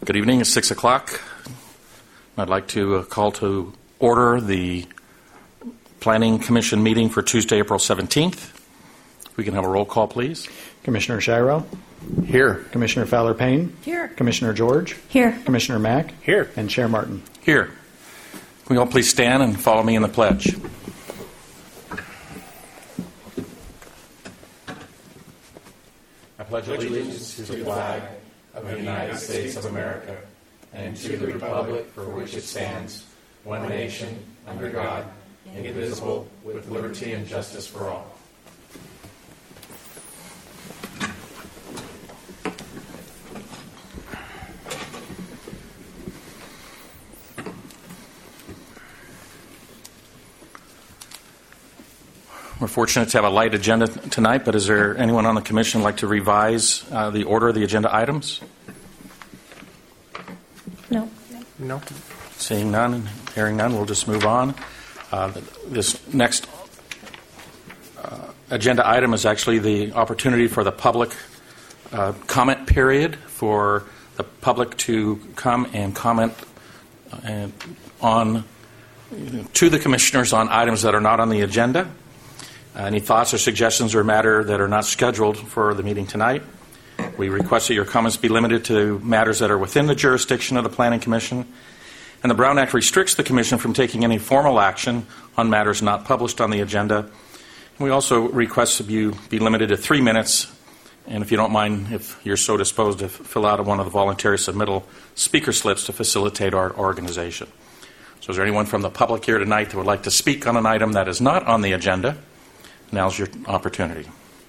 Good evening. It's 6 o'clock. I'd like to call to order the Planning Commission meeting for Tuesday, April 17th. We can have a roll call, please. Commissioner Shiro? Here. Commissioner Fowler-Payne? Here. Commissioner George? Here. Commissioner Mack? Here. And Chair Martin? Here. Can we all please stand and follow me in the pledge? I pledge allegiance to the flag of the United States of America and to the republic for which it stands, one nation, under God, indivisible, with liberty and justice for all. We're fortunate to have a light agenda tonight, but is there anyone on the commission like to revise the order of the agenda items? No. Seeing none, hearing none, we'll just move on. This next agenda item is actually the opportunity for the public comment period for the public to come and comment to the commissioners on items that are not on the agenda. Any thoughts or suggestions or matter that are not scheduled for the meeting tonight? We request that your comments be limited to matters that are within the jurisdiction of the Planning Commission. And the Brown Act restricts the Commission from taking any formal action on matters not published on the agenda. And we also request that you be limited to 3 minutes. And if you don't mind, if you're so disposed, to fill out one of the voluntary submittal speaker slips to facilitate our organization. So is there anyone from the public here tonight that would like to speak on an item that is not on the agenda? Now's your opportunity.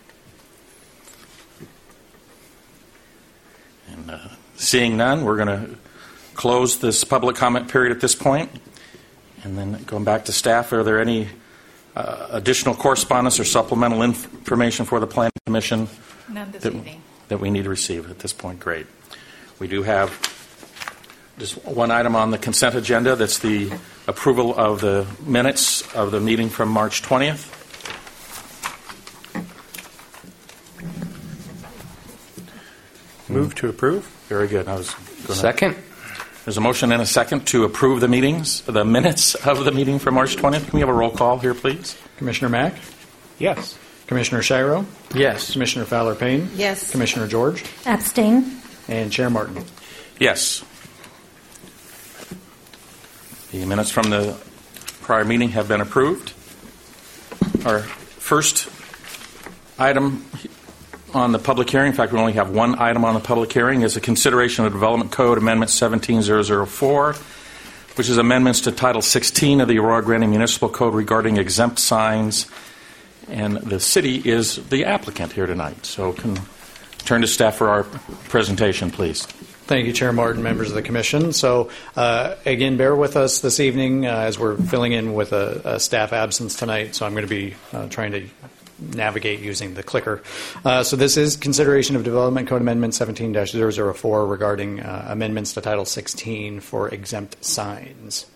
And seeing none, we're going to close this public comment period at this point. And then going back to staff, are there any additional correspondence or supplemental information for the Planning Commission? None this evening. That we need to receive at this point? Great. We do have just one item on the consent agenda. That's the approval of the minutes of the meeting from March 20th. Move to approve. Very good. Second. There's a motion and a second to approve the minutes of the meeting from March 20th. Can we have a roll call here, please? Commissioner Mack? Yes. Commissioner Shiro? Yes. Commissioner Fowler-Payne? Yes. Commissioner George? Abstain. And Chair Martin? Yes. The minutes from the prior meeting have been approved. Our first item on the public hearing, in fact, we only have one item on the public hearing, is a consideration of Development Code Amendment 17004, which is amendments to Title 16 of the Aurora Grande Municipal Code regarding exempt signs. And the city is the applicant here tonight. So can turn to staff for our presentation, please. Thank you, Chair Martin, members of the Commission. So, again, bear with us this evening as we're filling in with a staff absence tonight. So I'm going to be trying to navigate using the clicker. So this is consideration of Development Code Amendment 17-004 regarding amendments to Title 16 for exempt signs.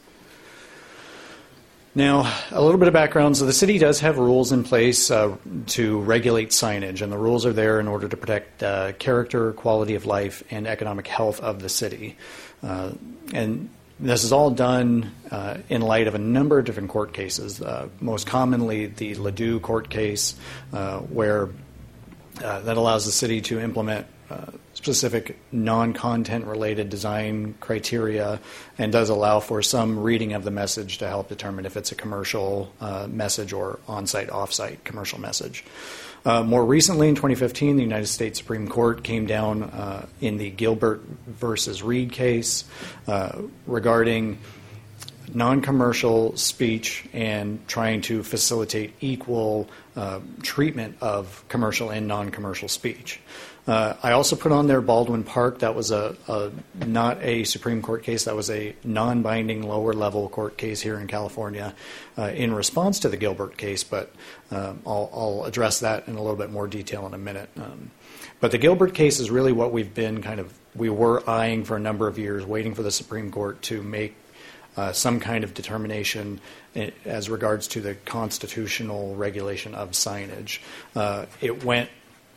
Now, a little bit of background. So the city does have rules in place to regulate signage, and the rules are there in order to protect character, quality of life, and economic health of the city. And this is all done in light of a number of different court cases, most commonly the Ladue court case, where that allows the city to implement specific non-content related design criteria and does allow for some reading of the message to help determine if it's a commercial message or on-site, off-site commercial message. More recently, in 2015, the United States Supreme Court came down in the Gilbert versus Reed case regarding non-commercial speech and trying to facilitate equal treatment of commercial and non-commercial speech. I also put on there Baldwin Park. That was not a Supreme Court case. That was a non-binding lower-level court case here in California in response to the Gilbert case, but I'll address that in a little bit more detail in a minute. But the Gilbert case is really what we were eyeing for a number of years, waiting for the Supreme Court to make some kind of determination as regards to the constitutional regulation of signage. It went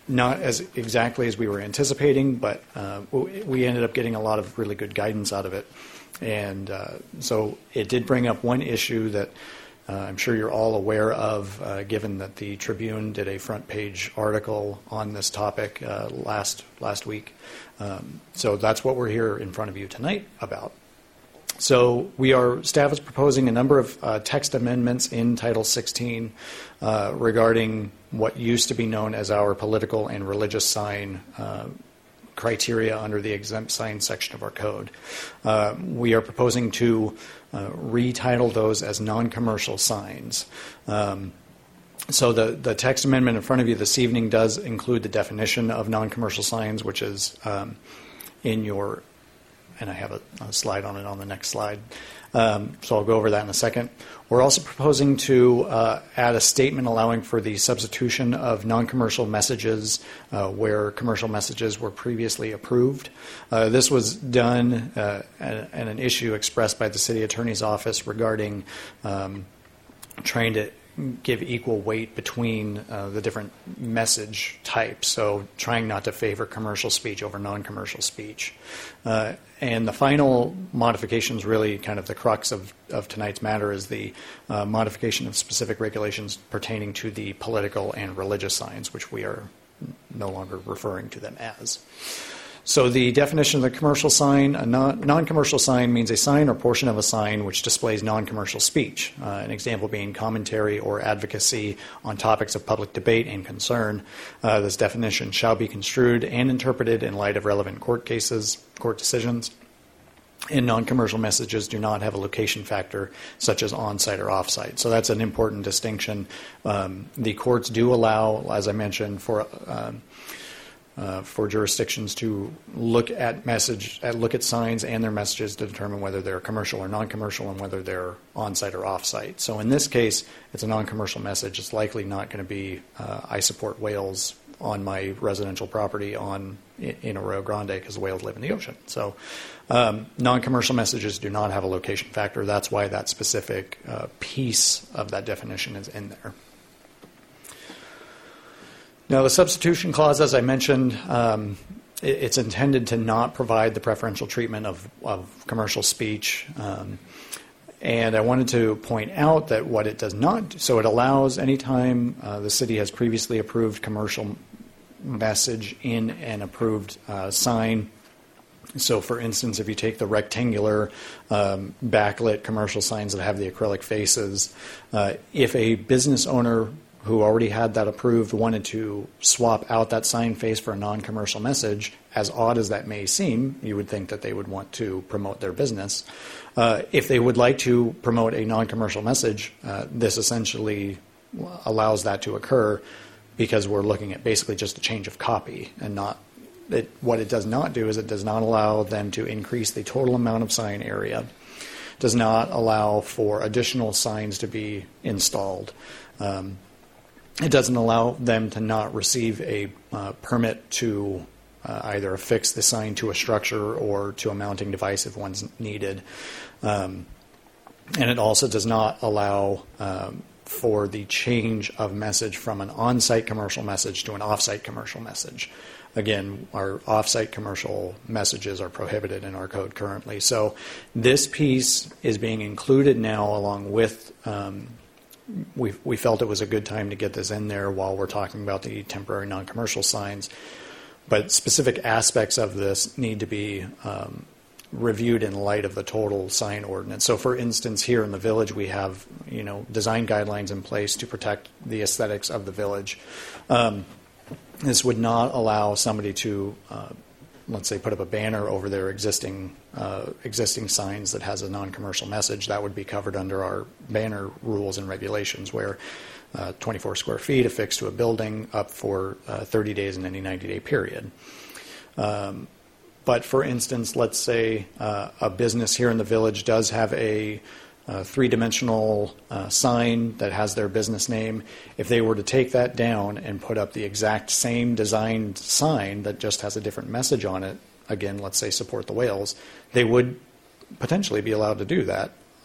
not as exactly as we were anticipating, but we ended up getting a lot of really good guidance out of it. And so it did bring up one issue that I'm sure you're all aware of, given that the Tribune did a front page article on this topic last week. So that's what we're here in front of you tonight about. So staff is proposing a number of text amendments in Title 16 regarding what used to be known as our political and religious sign criteria under the exempt sign section of our code. We are proposing to retitle those as non-commercial signs. So the text amendment in front of you this evening does include the definition of non-commercial signs, which is in your, and I have a slide on it on the next slide. So I'll go over that in a second. We're also proposing to add a statement allowing for the substitution of non-commercial messages where commercial messages were previously approved. This was done and an issue expressed by the City Attorney's Office regarding trying to give equal weight between the different message types, so trying not to favor commercial speech over non-commercial speech. And the final modification is really kind of the crux of tonight's matter, is the modification of specific regulations pertaining to the political and religious signs, which we are no longer referring to them as. So the definition of the commercial sign, a non-commercial sign means a sign or portion of a sign which displays non-commercial speech, an example being commentary or advocacy on topics of public debate and concern. This definition shall be construed and interpreted in light of relevant court decisions, and non-commercial messages do not have a location factor such as on-site or off-site. So that's an important distinction. The courts do allow, as I mentioned, for jurisdictions to look at signs and their messages to determine whether they're commercial or non-commercial and whether they're on-site or off-site. So in this case, it's a non-commercial message. It's likely not going to be I support whales on my residential property in Arroyo Grande because whales live in the ocean. So non-commercial messages do not have a location factor. That's why that specific piece of that definition is in there. Now, the substitution clause, as I mentioned, it's intended to not provide the preferential treatment of commercial speech. And I wanted to point out that what it does not do, so it allows anytime the city has previously approved commercial message in an approved sign. So, for instance, if you take the rectangular backlit commercial signs that have the acrylic faces, if a business owner who already had that approved wanted to swap out that sign face for a non-commercial message, as odd as that may seem, you would think that they would want to promote their business. If they would like to promote a non-commercial message, this essentially allows that to occur because we're looking at basically just a change of copy and not what it does not do is it does not allow them to increase the total amount of sign area, does not allow for additional signs to be installed. It doesn't allow them to not receive a permit to either affix the sign to a structure or to a mounting device if one's needed. And it also does not allow for the change of message from an on-site commercial message to an off-site commercial message. Again, our off-site commercial messages are prohibited in our code currently. So this piece is being included now along with we felt it was a good time to get this in there while we're talking about the temporary non-commercial signs. But specific aspects of this need to be reviewed in light of the total sign ordinance. So, for instance, here in the village, we have design guidelines in place to protect the aesthetics of the village. This would not allow somebody to, let's say, put up a banner over their existing signs that has a non-commercial message. That would be covered under our banner rules and regulations, where 24 square feet affixed to a building up for 30 days in any 90-day period. But for instance, let's say a business here in the village does have a three-dimensional sign that has their business name. If they were to take that down and put up the exact same designed sign that just has a different message on it, again, let's say support the whales, they would potentially be allowed to do that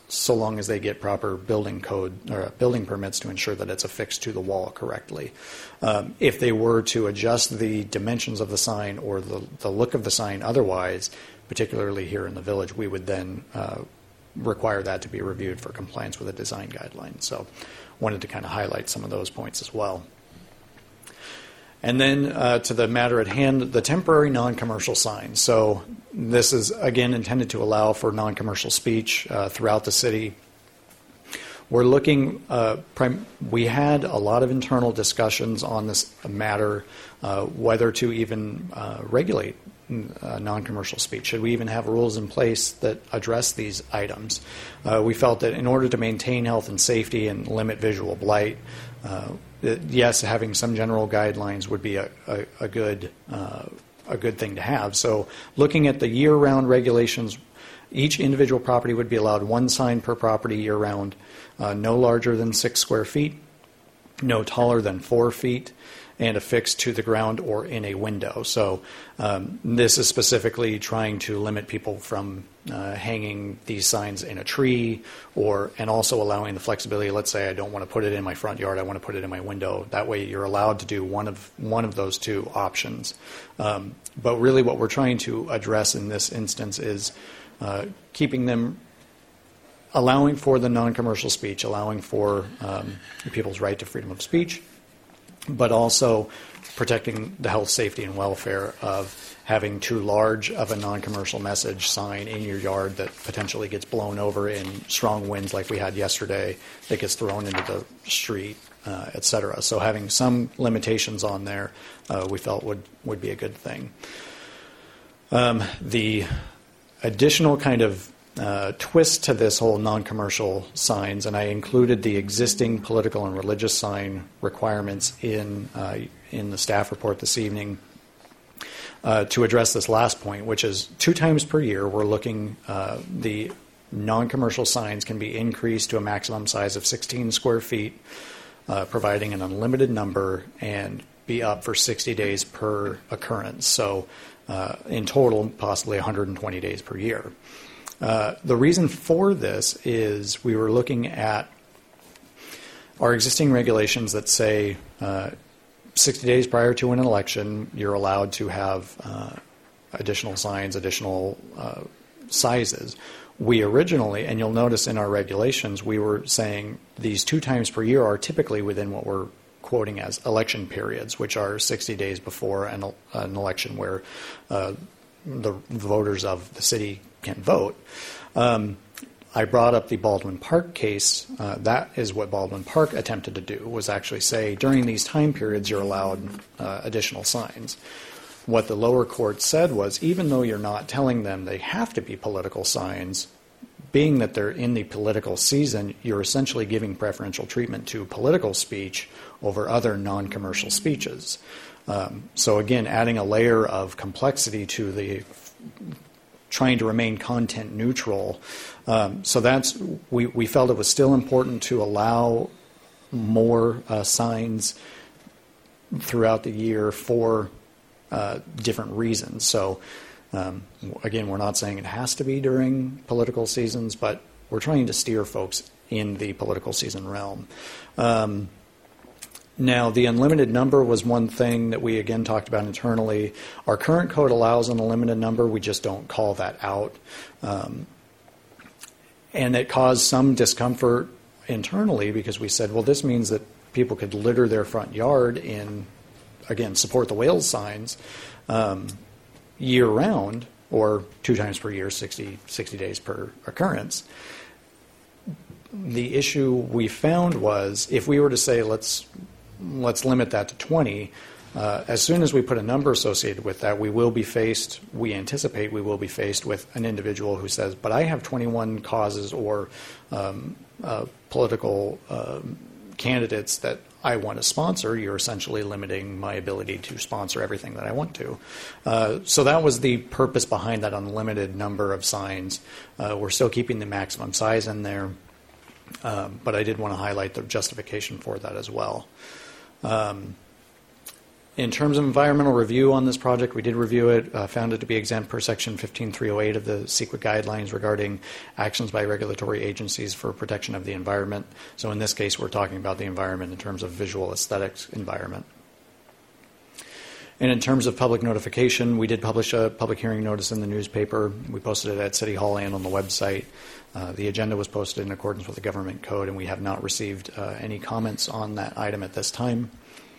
so long as they get proper building code or building permits to ensure that it's affixed to the wall correctly. If they were to adjust the dimensions of the sign or the look of the sign otherwise, particularly here in the village, we would then require that to be reviewed for compliance with the design guidelines. So wanted to kind of highlight some of those points as well. And then to the matter at hand, the temporary non-commercial signs. So this is, again, intended to allow for non-commercial speech throughout the city. We're looking, we had a lot of internal discussions on this matter, whether to even regulate non-commercial speech. Should we even have rules in place that address these items? We felt that in order to maintain health and safety and limit visual blight, yes, having some general guidelines would be a good thing to have. So looking at the year-round regulations, each individual property would be allowed one sign per property year-round, no larger than 6 square feet, no taller than 4 feet, and affixed to the ground or in a window. So this is specifically trying to limit people from hanging these signs in a tree, and also allowing the flexibility. Let's say I don't want to put it in my front yard, I want to put it in my window. That way you're allowed to do one of those two options. But really what we're trying to address in this instance is keeping them, allowing for the non-commercial speech, allowing for people's right to freedom of speech, but also protecting the health, safety, and welfare of having too large of a non-commercial message sign in your yard that potentially gets blown over in strong winds like we had yesterday, that gets thrown into the street, et cetera. So having some limitations on there we felt would be a good thing. The additional kind of twist to this whole non-commercial signs, and I included the existing political and religious sign requirements in the staff report this evening to address this last point, which is 2 times per year we're looking, the non-commercial signs can be increased to a maximum size of 16 square feet, providing an unlimited number, and be up for 60 days per occurrence. So in total, possibly 120 days per year. The reason for this is we were looking at our existing regulations that say 60 days prior to an election, you're allowed to have additional signs, additional sizes. We originally, and you'll notice in our regulations, we were saying these 2 times per year are typically within what we're quoting as election periods, which are 60 days before an election where the voters of the city can vote. I brought up the Baldwin Park case. That is what Baldwin Park attempted to do, was actually say during these time periods you're allowed additional signs. What the lower court said was, even though you're not telling them they have to be political signs, being that they're in the political season, you're essentially giving preferential treatment to political speech over other non-commercial speeches. So again, adding a layer of complexity to the trying to remain content neutral. So that's, we felt it was still important to allow more signs throughout the year for different reasons. So again, we're not saying it has to be during political seasons, but we're trying to steer folks in the political season realm. Now, the unlimited number was one thing that we, again, talked about internally. Our current code allows an unlimited number. We just don't call that out. And it caused some discomfort internally because we said, well, this means that people could litter their front yard in, again, support the whales signs year-round, or 2 times per year, 60 days per occurrence. The issue we found was, if we were to say, let's limit that to 20. As soon as we put a number associated with that, we anticipate we will be faced with an individual who says, but I have 21 causes or political candidates that I want to sponsor. You're essentially limiting my ability to sponsor everything that I want to. So that was the purpose behind that unlimited number of signs. We're still keeping the maximum size in there, but I did want to highlight the justification for that as well. In terms of environmental review on this project, we did review it, found it to be exempt per Section 15308 of the CEQA guidelines regarding actions by regulatory agencies for protection of the environment. So in this case, we're talking about the environment in terms of visual aesthetics environment. And in terms of public notification, we did publish a public hearing notice in the newspaper. We posted it at City Hall and on the website. The agenda was posted in accordance with the government code, and we have not received any comments on that item at this time.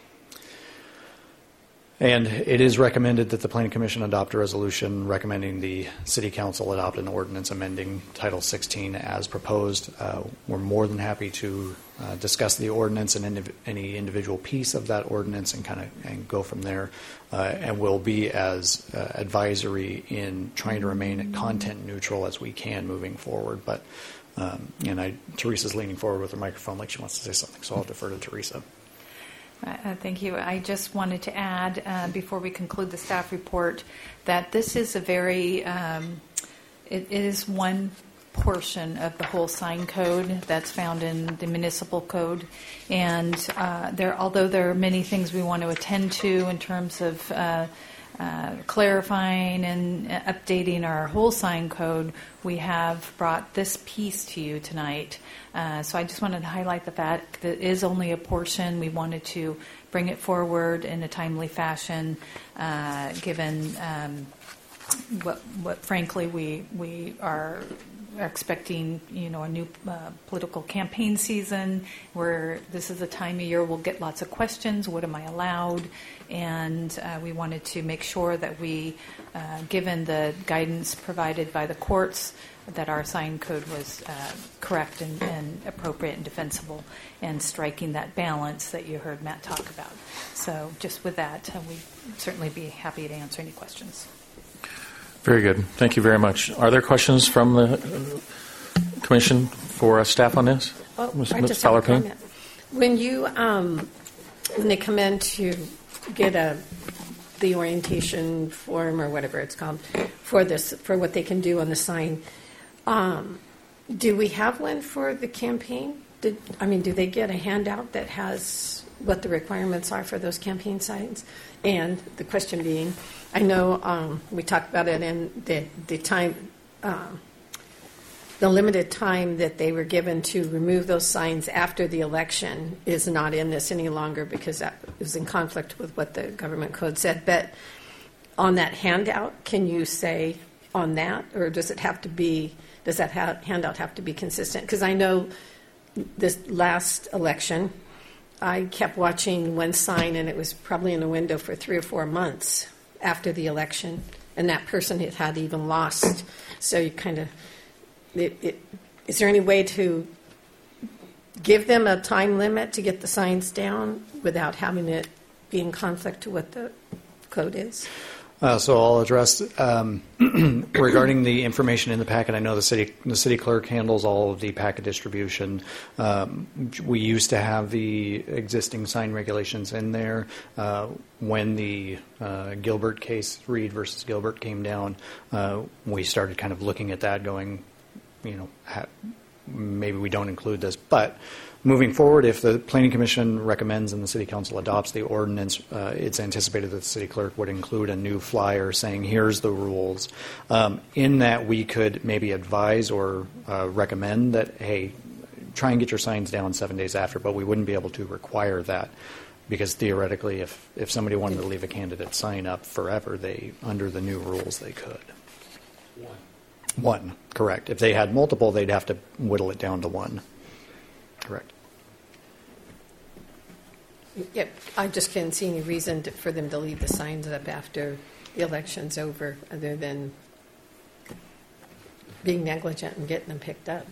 And it is recommended that the Planning Commission adopt a resolution recommending the City Council adopt an ordinance amending Title 16 as proposed. We're more than happy to discuss the ordinance and any individual piece of that ordinance and go from there. And we'll be as advisory in trying to remain content neutral as we can moving forward. But Teresa's leaning forward with her microphone like she wants to say something, so I'll defer to Teresa. Thank you. I just wanted to add, before we conclude the staff report, that this is a very, it is one portion of the whole sign code that's found in the municipal code. And although there are many things we want to attend to in terms of clarifying and updating our whole sign code, we have brought this piece to you tonight. So I just wanted to highlight the fact that it is only a portion. We wanted to bring it forward in a timely fashion, given what frankly we are expecting, a new political campaign season where this is a time of year we'll get lots of questions. What am I allowed? And we wanted to make sure that we, given the guidance provided by the courts, that our sign code was correct and appropriate and defensible, and striking that balance that you heard Matt talk about. So just with that, we'd certainly be happy to answer any questions. Very good. Thank you very much. Are there questions from the Commission for staff on this? Well, Ms. I just have a Fowler-Payne? comment. When you, when they come in to get the orientation form or whatever it's called for what they can do on the sign, do we have one for the campaign? Do they get a handout that has what the requirements are for those campaign signs? And the question being, I know we talked about it in the time, the limited time that they were given to remove those signs after the election is not in this any longer because that is in conflict with what the government code said. But on that handout, can you say on that, or does it have to be? Does that handout have to be consistent? Because I know this last election, I kept watching one sign, and it was probably in a window for 3 or 4 months after the election, and that person had even lost. So you kind of, is there any way to give them a time limit to get the signs down without having it be in conflict to what the code is? So I'll address regarding the information in the packet. I know the city clerk handles all of the packet distribution. We used to have the existing sign regulations in there. When the Gilbert case, Reed versus Gilbert, came down, we started kind of looking at that, going, maybe we don't include this, but. Moving forward, if the Planning Commission recommends and the City Council adopts the ordinance, it's anticipated that the City Clerk would include a new flyer saying, here's the rules. In that, we could maybe advise or recommend that, hey, try and get your signs down 7 days after, but we wouldn't be able to require that because theoretically, if somebody wanted to leave a candidate sign up forever, under the new rules, they could. One, correct. If they had multiple, they'd have to whittle it down to one. Correct. Yep, I just can't see any reason for them to leave the signs up after the election's over, other than being negligent and getting them picked up.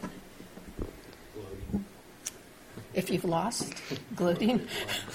If you've lost, gloating.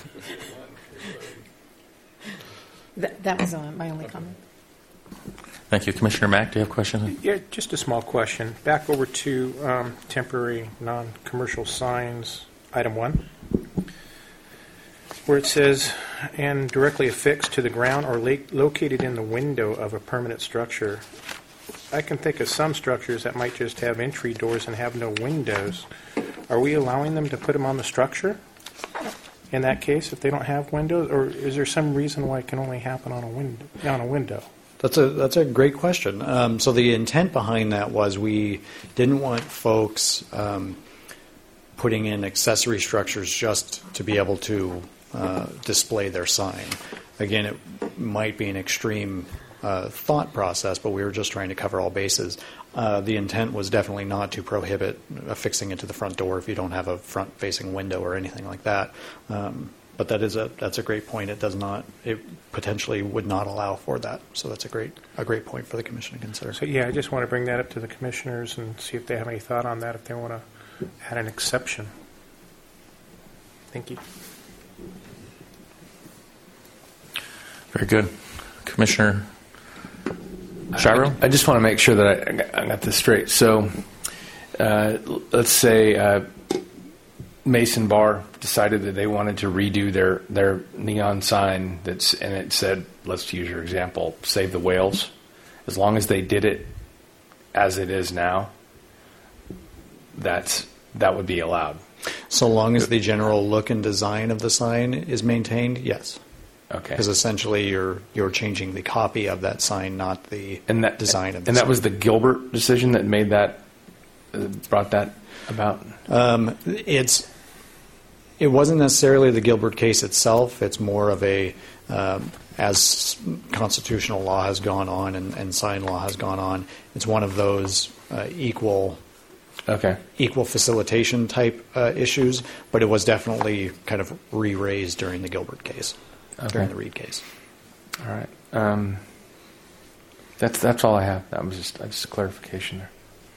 That was my only comment. Thank you. Commissioner Mack, do you have a question? Yeah, just a small question. Back over to temporary non-commercial signs, item 1, where it says, and directly affixed to the ground or located in the window of a permanent structure. I can think of some structures that might just have entry doors and have no windows. Are we allowing them to put them on the structure? in that case if they don't have windows, or is there some reason why it can only happen on a window? That's a great question. So the intent behind that was we didn't want folks putting in accessory structures just to be able to display their sign. Again, it might be an extreme thought process, but we were just trying to cover all bases. The intent was definitely not to prohibit affixing it to the front door if you don't have a front-facing window or anything like that. But that's a great point. It potentially would not allow for that. So that's a great point for the commission to consider. So yeah, I just want to bring that up to the commissioners and see if they have any thought on that, if they want to add an exception. Thank you. Very good. Commissioner Shiro? I just want to make sure that I got this straight. So let's say Mason Bar decided that they wanted to redo their neon sign and it said, let's use your example, Save the Whales. As long as they did it as it is now, that would be allowed. So long as the general look and design of the sign is maintained, yes. Okay. Because essentially you're changing the copy of that sign, not the design of the sign. And that was the Gilbert decision that made that, brought that about? It wasn't necessarily the Gilbert case itself. It's more of as constitutional law has gone on and sign law has gone on, it's one of those equal facilitation type issues, but it was definitely kind of re-raised during the Gilbert case. During the Reed case. All right. That's all I have. That was just a clarification there.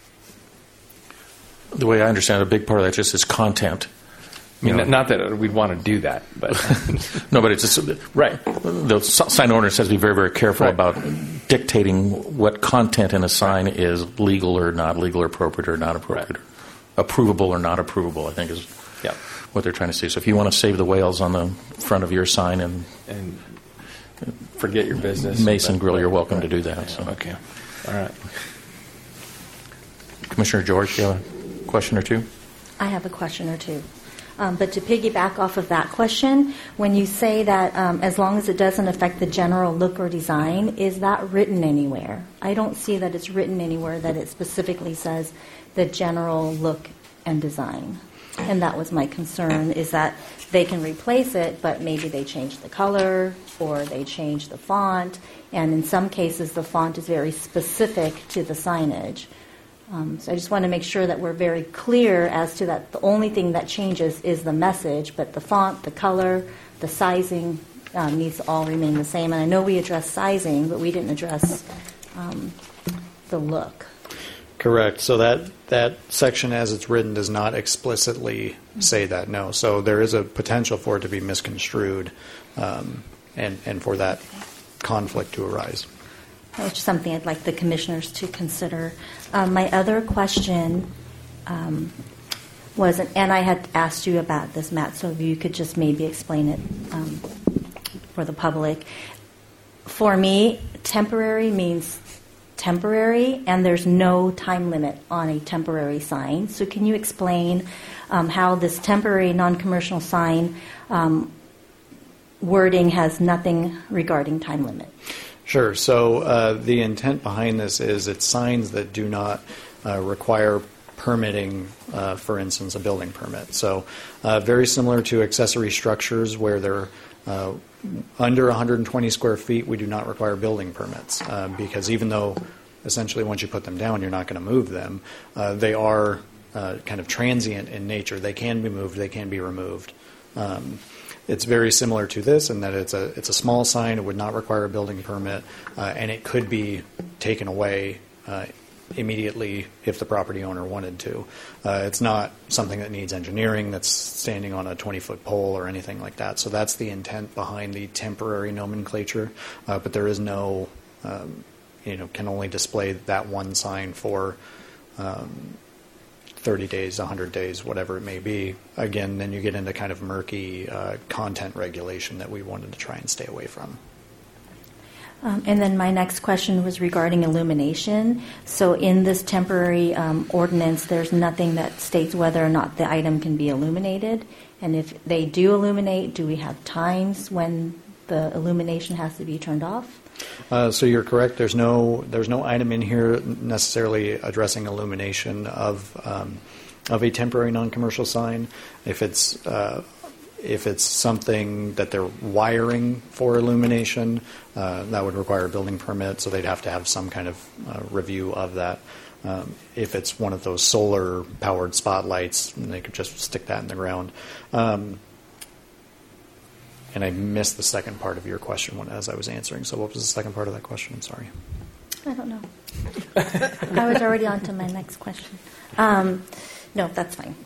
The way I understand it, a big part of that just is content. I mean, not that we'd want to do that, but no, but it's just right. The sign ordinance has to be very, very careful about dictating what content in a sign is legal or not legal, or appropriate or not appropriate, approvable or not approvable. I think is what they're trying to say. So if you want to save the whales on the front of your sign and forget your business, Mason Grill, you're welcome to do that. So. Okay, all right. Commissioner George, you have a question or two? I have a question or two. But to piggyback off of that question, when you say that as long as it doesn't affect the general look or design, is that written anywhere? I don't see that it's written anywhere that it specifically says the general look and design. And that was my concern, is that they can replace it, but maybe they change the color or they change the font. And in some cases, the font is very specific to the signage. So I just want to make sure that we're very clear as to that the only thing that changes is the message, but the font, the color, the sizing needs to all remain the same. And I know we addressed sizing, but we didn't address the look. Correct. So that section as it's written does not explicitly say that, no. So there is a potential for it to be misconstrued and for that conflict to arise. Which is something I'd like the commissioners to consider. My other question was, and I had asked you about this, Matt, so if you could just maybe explain it for the public. For me, temporary means temporary, and there's no time limit on a temporary sign. So can you explain how this temporary non-commercial sign wording has nothing regarding time limit? Sure. So the intent behind this is it's signs that do not require permitting, for instance, a building permit. So very similar to accessory structures where they're under 120 square feet, we do not require building permits because even though essentially once you put them down, you're not going to move them, they are kind of transient in nature. They can be moved, they can be removed. It's very similar to this in that it's a small sign. It would not require a building permit, and it could be taken away immediately if the property owner wanted to. It's not something that needs engineering that's standing on a 20-foot pole or anything like that. So that's the intent behind the temporary nomenclature, but there is no, can only display that one sign for 30 days, 100 days, whatever it may be. Again, then you get into kind of murky content regulation that we wanted to try and stay away from. And then my next question was regarding illumination. So in this temporary ordinance, there's nothing that states whether or not the item can be illuminated. And if they do illuminate, do we have times when the illumination has to be turned off? So you're correct. There's no item in here necessarily addressing illumination of a temporary non-commercial sign. If it's something that they're wiring for illumination, that would require a building permit, so they'd have to have some kind of review of that. If it's one of those solar-powered spotlights, they could just stick that in the ground. And I missed the second part of your question as I was answering. So what was the second part of that question? I'm sorry. I don't know. I was already on to my next question. No, that's fine.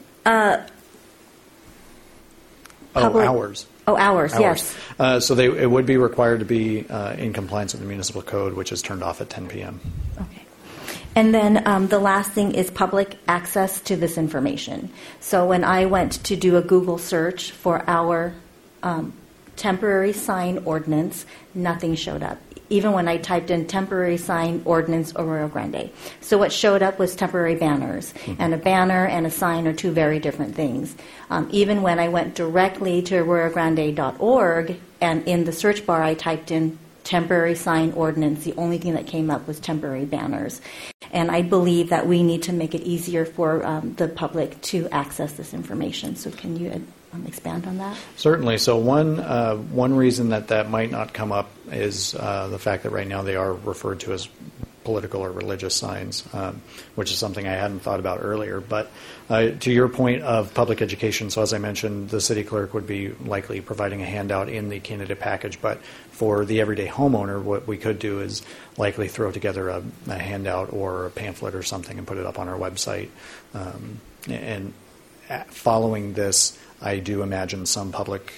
Hours. Oh, hours, yes. So it would be required to be in compliance with the municipal code, which is turned off at 10 p.m. Okay. And then the last thing is public access to this information. So when I went to do a Google search for our temporary sign ordinance, nothing showed up, even when I typed in temporary sign ordinance Arroyo Grande. So what showed up was temporary banners, and a banner and a sign are two very different things. Even when I went directly to arroyogrande.org, and in the search bar I typed in temporary sign ordinance, the only thing that came up was temporary banners. And I believe that we need to make it easier for the public to access this information. So can you expand on that? Certainly. So one reason that might not come up is the fact that right now they are referred to as political or religious signs, which is something I hadn't thought about earlier. But to your point of public education, so as I mentioned, the city clerk would be likely providing a handout in the candidate package. But for the everyday homeowner, what we could do is likely throw together a handout or a pamphlet or something and put it up on our website. And following this, I do imagine some public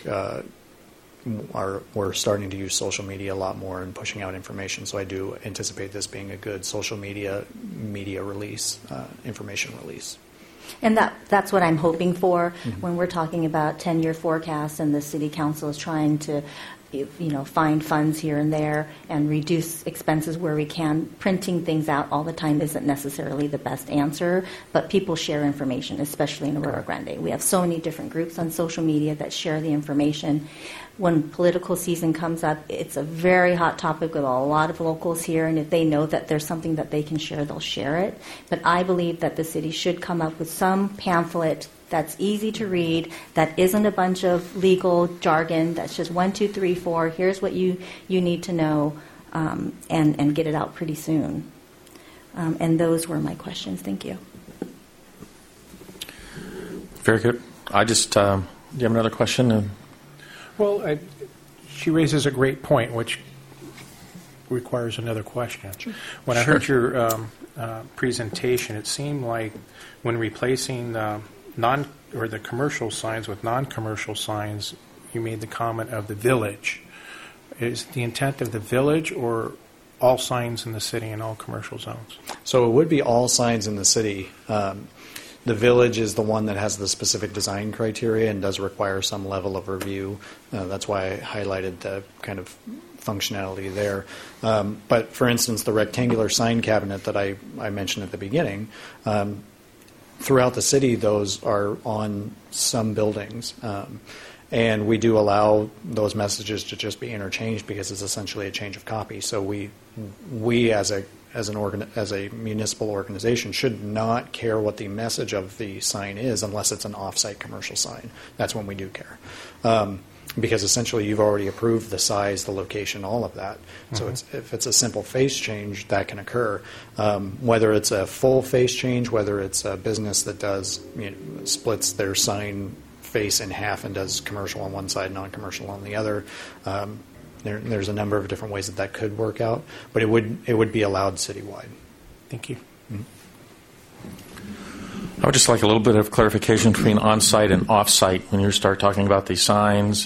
we're starting to use social media a lot more and pushing out information. So I do anticipate this being a good social media release, information release. And that's what I'm hoping for when we're talking about 10-year forecasts and the city council is trying to find funds here and there and reduce expenses where we can. Printing things out all the time isn't necessarily the best answer, but people share information, especially in Arroyo Grande. We have so many different groups on social media that share the information. When political season comes up, it's a very hot topic with a lot of locals here, and if they know that there's something that they can share, they'll share it. But I believe that the city should come up with some pamphlet that's easy to read, that isn't a bunch of legal jargon, that's just 1, 2, 3, 4, here's what you need to know, and get it out pretty soon. And those were my questions. Thank you. Very good. I just, do you have another question? Well, she raises a great point, which requires another question. Sure. When I heard your presentation, it seemed like when replacing the commercial signs with non-commercial signs, you made the comment of the village. Is the intent of the village or all signs in the city and all commercial zones? So it would be all signs in the city. The village is the one that has the specific design criteria and does require some level of review. That's why I highlighted the kind of functionality there. But for instance, the rectangular sign cabinet that I mentioned at the beginning, throughout the city, those are on some buildings. And we do allow those messages to just be interchanged because it's essentially a change of copy. So we as a municipal organization should not care what the message of the sign is unless it's an off-site commercial sign. That's when we do care. Because essentially you've already approved the size, the location, all of that. So if it's a simple face change, that can occur. Whether it's a full face change, whether it's a business that does splits their sign face in half and does commercial on one side, non-commercial on the other. There's a number of different ways that could work out, but it would be allowed citywide. Thank you. I would just like a little bit of clarification between on-site and off-site when you start talking about these signs,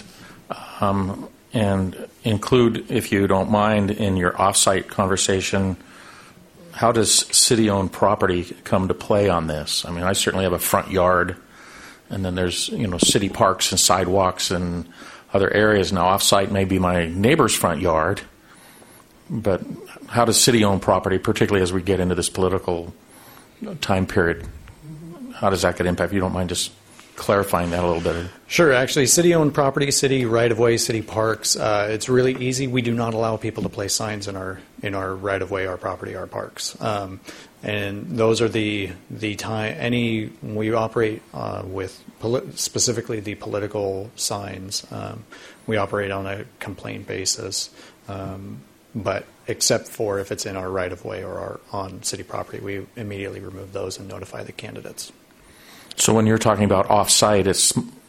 and include, if you don't mind, in your off-site conversation, how does city-owned property come to play on this? I mean, I certainly have a front yard, and then there's city parks and sidewalks and other areas. Now, off-site may be my neighbor's front yard, but how does city-owned property, particularly as we get into this political time period, how does that get impact? If you don't mind just clarifying that a little bit. Sure. Actually, city-owned property, city right-of-way, city parks. It's really easy. We do not allow people to place signs in our right-of-way, our property, our parks, and those are the time. We operate with specifically the political signs. We operate on a complaint basis, but except for if it's in our right-of-way or on city property, we immediately remove those and notify the candidates. So when you're talking about off-site, it's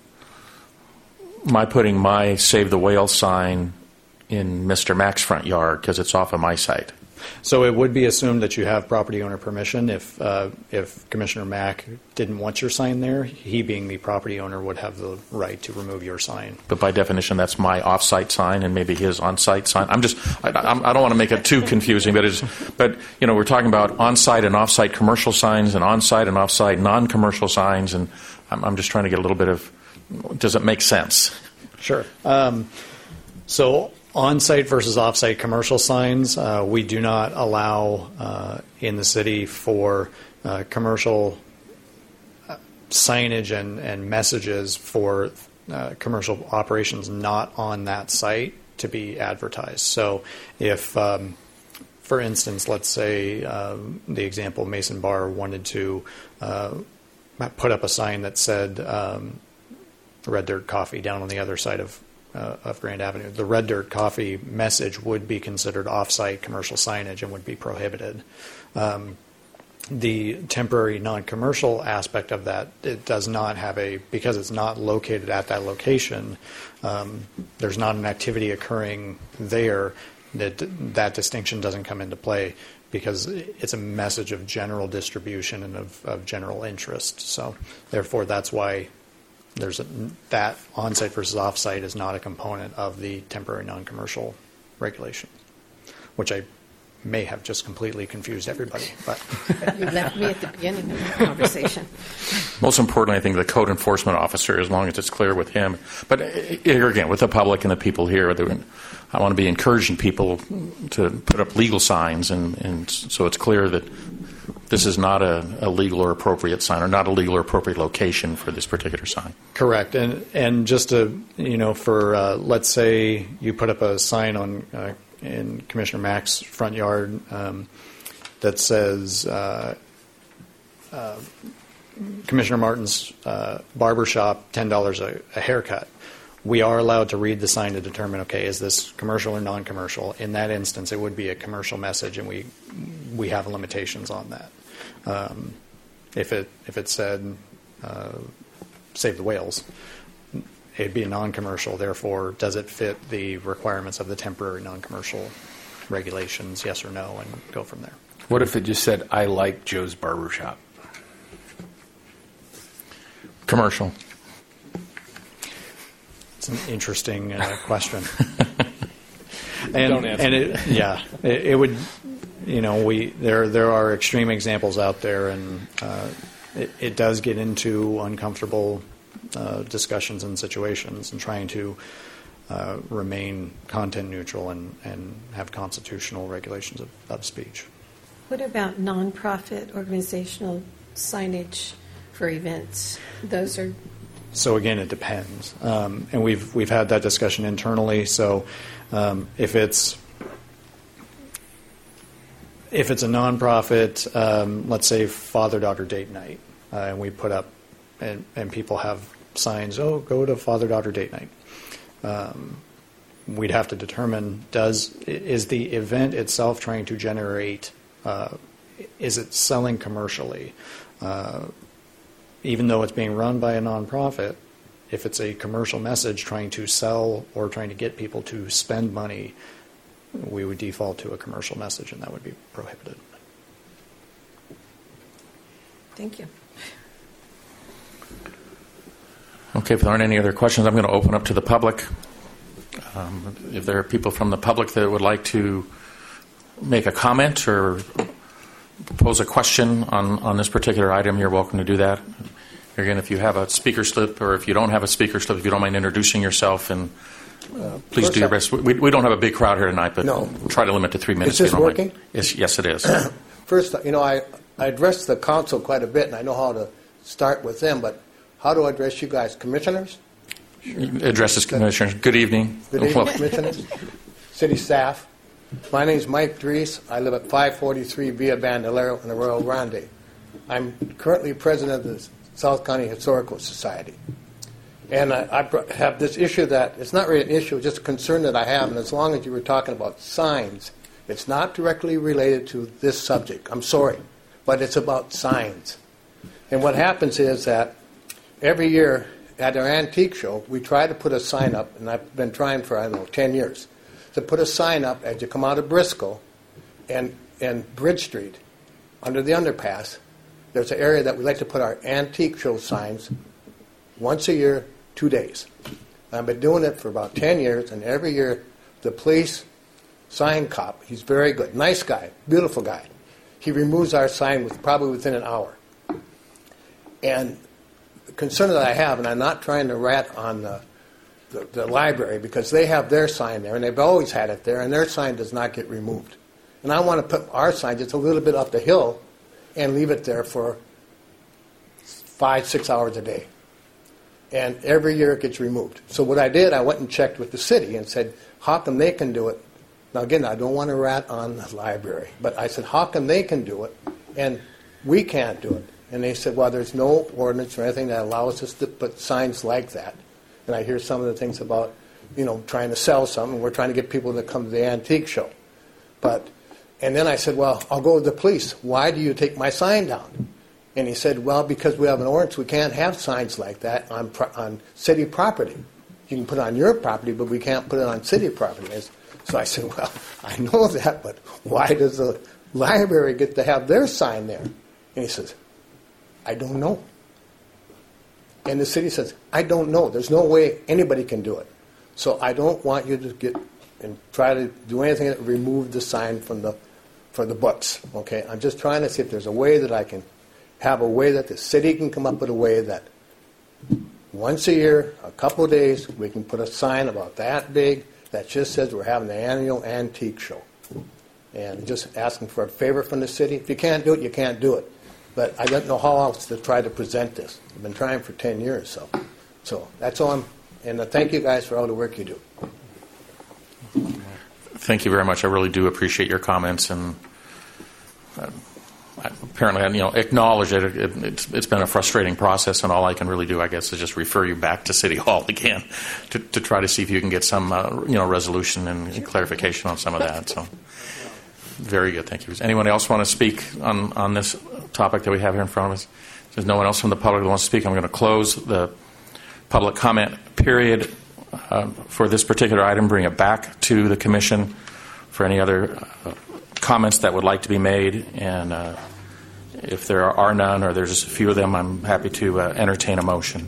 my putting my Save the Whale sign in Mr. Mack's front yard because it's off of my site. So it would be assumed that you have property owner permission. If Commissioner Mack didn't want your sign there, he being the property owner would have the right to remove your sign. But by definition, that's my off-site sign and maybe his on-site sign. I don't want to make it too confusing, but we're talking about on-site and off-site commercial signs and on-site and off-site non-commercial signs, and I'm just trying to get a little bit of, does it make sense? Sure. So on-site versus off-site commercial signs, we do not allow in the city for commercial signage and messages for commercial operations not on that site to be advertised. So if, for instance, let's say the example Mason Bar wanted to put up a sign that said Red Dirt Coffee down on the other side of Grand Avenue. The Red Dirt Coffee message would be considered off-site commercial signage and would be prohibited. The temporary non-commercial aspect of that, it does not have because it's not located at that location, there's not an activity occurring there, that distinction doesn't come into play because it's a message of general distribution and of general interest. So therefore, that's why that on-site versus off-site is not a component of the temporary non-commercial regulation, which I may have just completely confused everybody. But You left me at the beginning of the conversation. Most importantly, I think the code enforcement officer, as long as it's clear with him. But here again, with the public and the people here, I want to be encouraging people to put up legal signs, and so it's clear that this is not a legal or appropriate sign, or not a legal or appropriate location for this particular sign. Correct, and just to for let's say you put up a sign on in Commissioner Mack's front yard that says Commissioner Martin's barbershop, $10 a haircut. We are allowed to read the sign to determine, okay, is this commercial or non-commercial? In that instance, it would be a commercial message, and we have limitations on that. If it said Save the Whales, it'd be a non-commercial. Therefore, does it fit the requirements of the temporary non-commercial regulations? Yes or no, and go from there. What if it just said, I like Joe's barbershop? Commercial. It's an interesting question. Don't answer. It would, there are extreme examples out there, and it does get into uncomfortable discussions and situations, and trying to remain content neutral and have constitutional regulations of speech. What about nonprofit organizational signage for events? Those are. So again, it depends, and we've had that discussion internally. So if it's a nonprofit, let's say father-daughter date night, and we put up, and people have signs, go to father-daughter date night. We'd have to determine, is the event itself trying to generate, is it selling commercially? Even though it's being run by a nonprofit, if it's a commercial message trying to sell or trying to get people to spend money, we would default to a commercial message, and that would be prohibited. Thank you. Okay, if there aren't any other questions, I'm going to open up to the public. If there are people from the public that would like to make a comment or pose a question on this particular item, you're welcome to do that. Again, if you have a speaker slip, or if you don't have a speaker slip, if you don't mind introducing yourself, and please do your best. We don't have a big crowd here tonight, but try to limit to 3 minutes. Is this working? Yes, it is. First, I addressed the council quite a bit, and I know how to start with them, but how to address you guys, commissioners? Addresses Commissioners. Good evening. Good evening, commissioners, city staff. My name is Mike Dries. I live at 543 Via Bandolero in Arroyo Grande. I'm currently president of the South County Historical Society. And I have this issue that, it's not really an issue, it's just a concern that I have, and as long as you were talking about signs, it's not directly related to this subject. I'm sorry, but it's about signs. And what happens is that every year at our antique show, we try to put a sign up, and I've been trying for, 10 years, to put a sign up as you come out of Briscoe and Bridge Street, under the underpass. There's an area that we like to put our antique show signs once a year, 2 days. I've been doing it for about 10 years, and every year the police sign cop, he's very good, nice guy, beautiful guy, he removes our sign probably within an hour. And the concern that I have, and I'm not trying to rat on the library, because they have their sign there, and they've always had it there, and their sign does not get removed. And I want to put our sign just a little bit up the hill and leave it there for 5-6 hours a day. And every year it gets removed. So what I did, I went and checked with the city and said, how come they can do it? Now again, I don't want to rat on the library, but I said, how come they can do it and we can't do it? And they said, well, there's no ordinance or anything that allows us to put signs like that. And I hear some of the things about, trying to sell something. We're trying to get people to come to the antique show. And then I said, well, I'll go to the police. Why do you take my sign down? And he said, well, because we have an ordinance, we can't have signs like that on city property. You can put it on your property, but we can't put it on city property. So I said, well, I know that, but why does the library get to have their sign there? And he says, I don't know. And the city says, I don't know. There's no way anybody can do it. So I don't want you to get and try to do anything that remove the sign for the books. Okay, I'm just trying to see if there's a way that I can have a way that the city can come up with a way that once a year, a couple of days, we can put a sign about that big that just says we're having the annual antique show. And just asking for a favor from the city. If you can't do it, you can't do it. But I don't know how else to try to present this. I've been trying for 10 years, so that's all and thank you guys for all the work you do. Thank you very much. I really do appreciate your comments, and apparently, acknowledge that it's been a frustrating process, and all I can really do, I guess, is just refer you back to City Hall again to try to see if you can get some, resolution and clarification on some of that. So, very good. Thank you. Does anyone else want to speak on this topic that we have here in front of us? If there's no one else from the public that wants to speak, I'm going to close the public comment period for this particular item, bring it back to the Commission for any other comments that would like to be made, and if there are none or there's just a few of them, I'm happy to entertain a motion.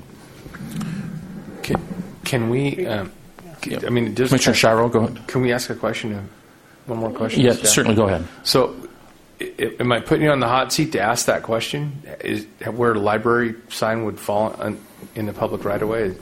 Can we, Commissioner Shiro, go ahead. Can we ask a question? One more question? Yeah, certainly, go ahead. So, am I putting you on the hot seat to ask that question? Is where a library sign would fall in the public right of way?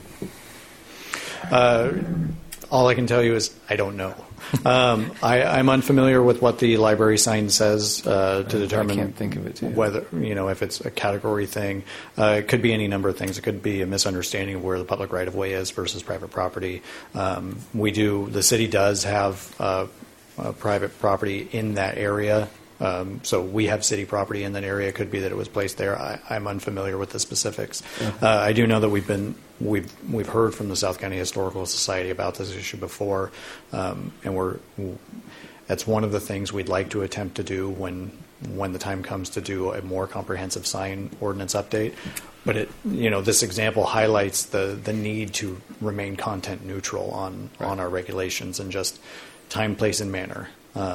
All I can tell you is I don't know. I'm unfamiliar with what the library sign says to determine I can't think of it too. Whether, if it's a category thing. It could be any number of things. It could be a misunderstanding of where the public right-of-way is versus private property. The city does have private property in that area. So we have city property in that area. It could be that it was placed there. I'm unfamiliar with the specifics. I do know that we've heard from the South County Historical Society about this issue before, and that's one of the things we'd like to attempt to do when the time comes to do a more comprehensive sign ordinance update. But this example highlights the need to remain content neutral on our regulations and just time, place, and manner.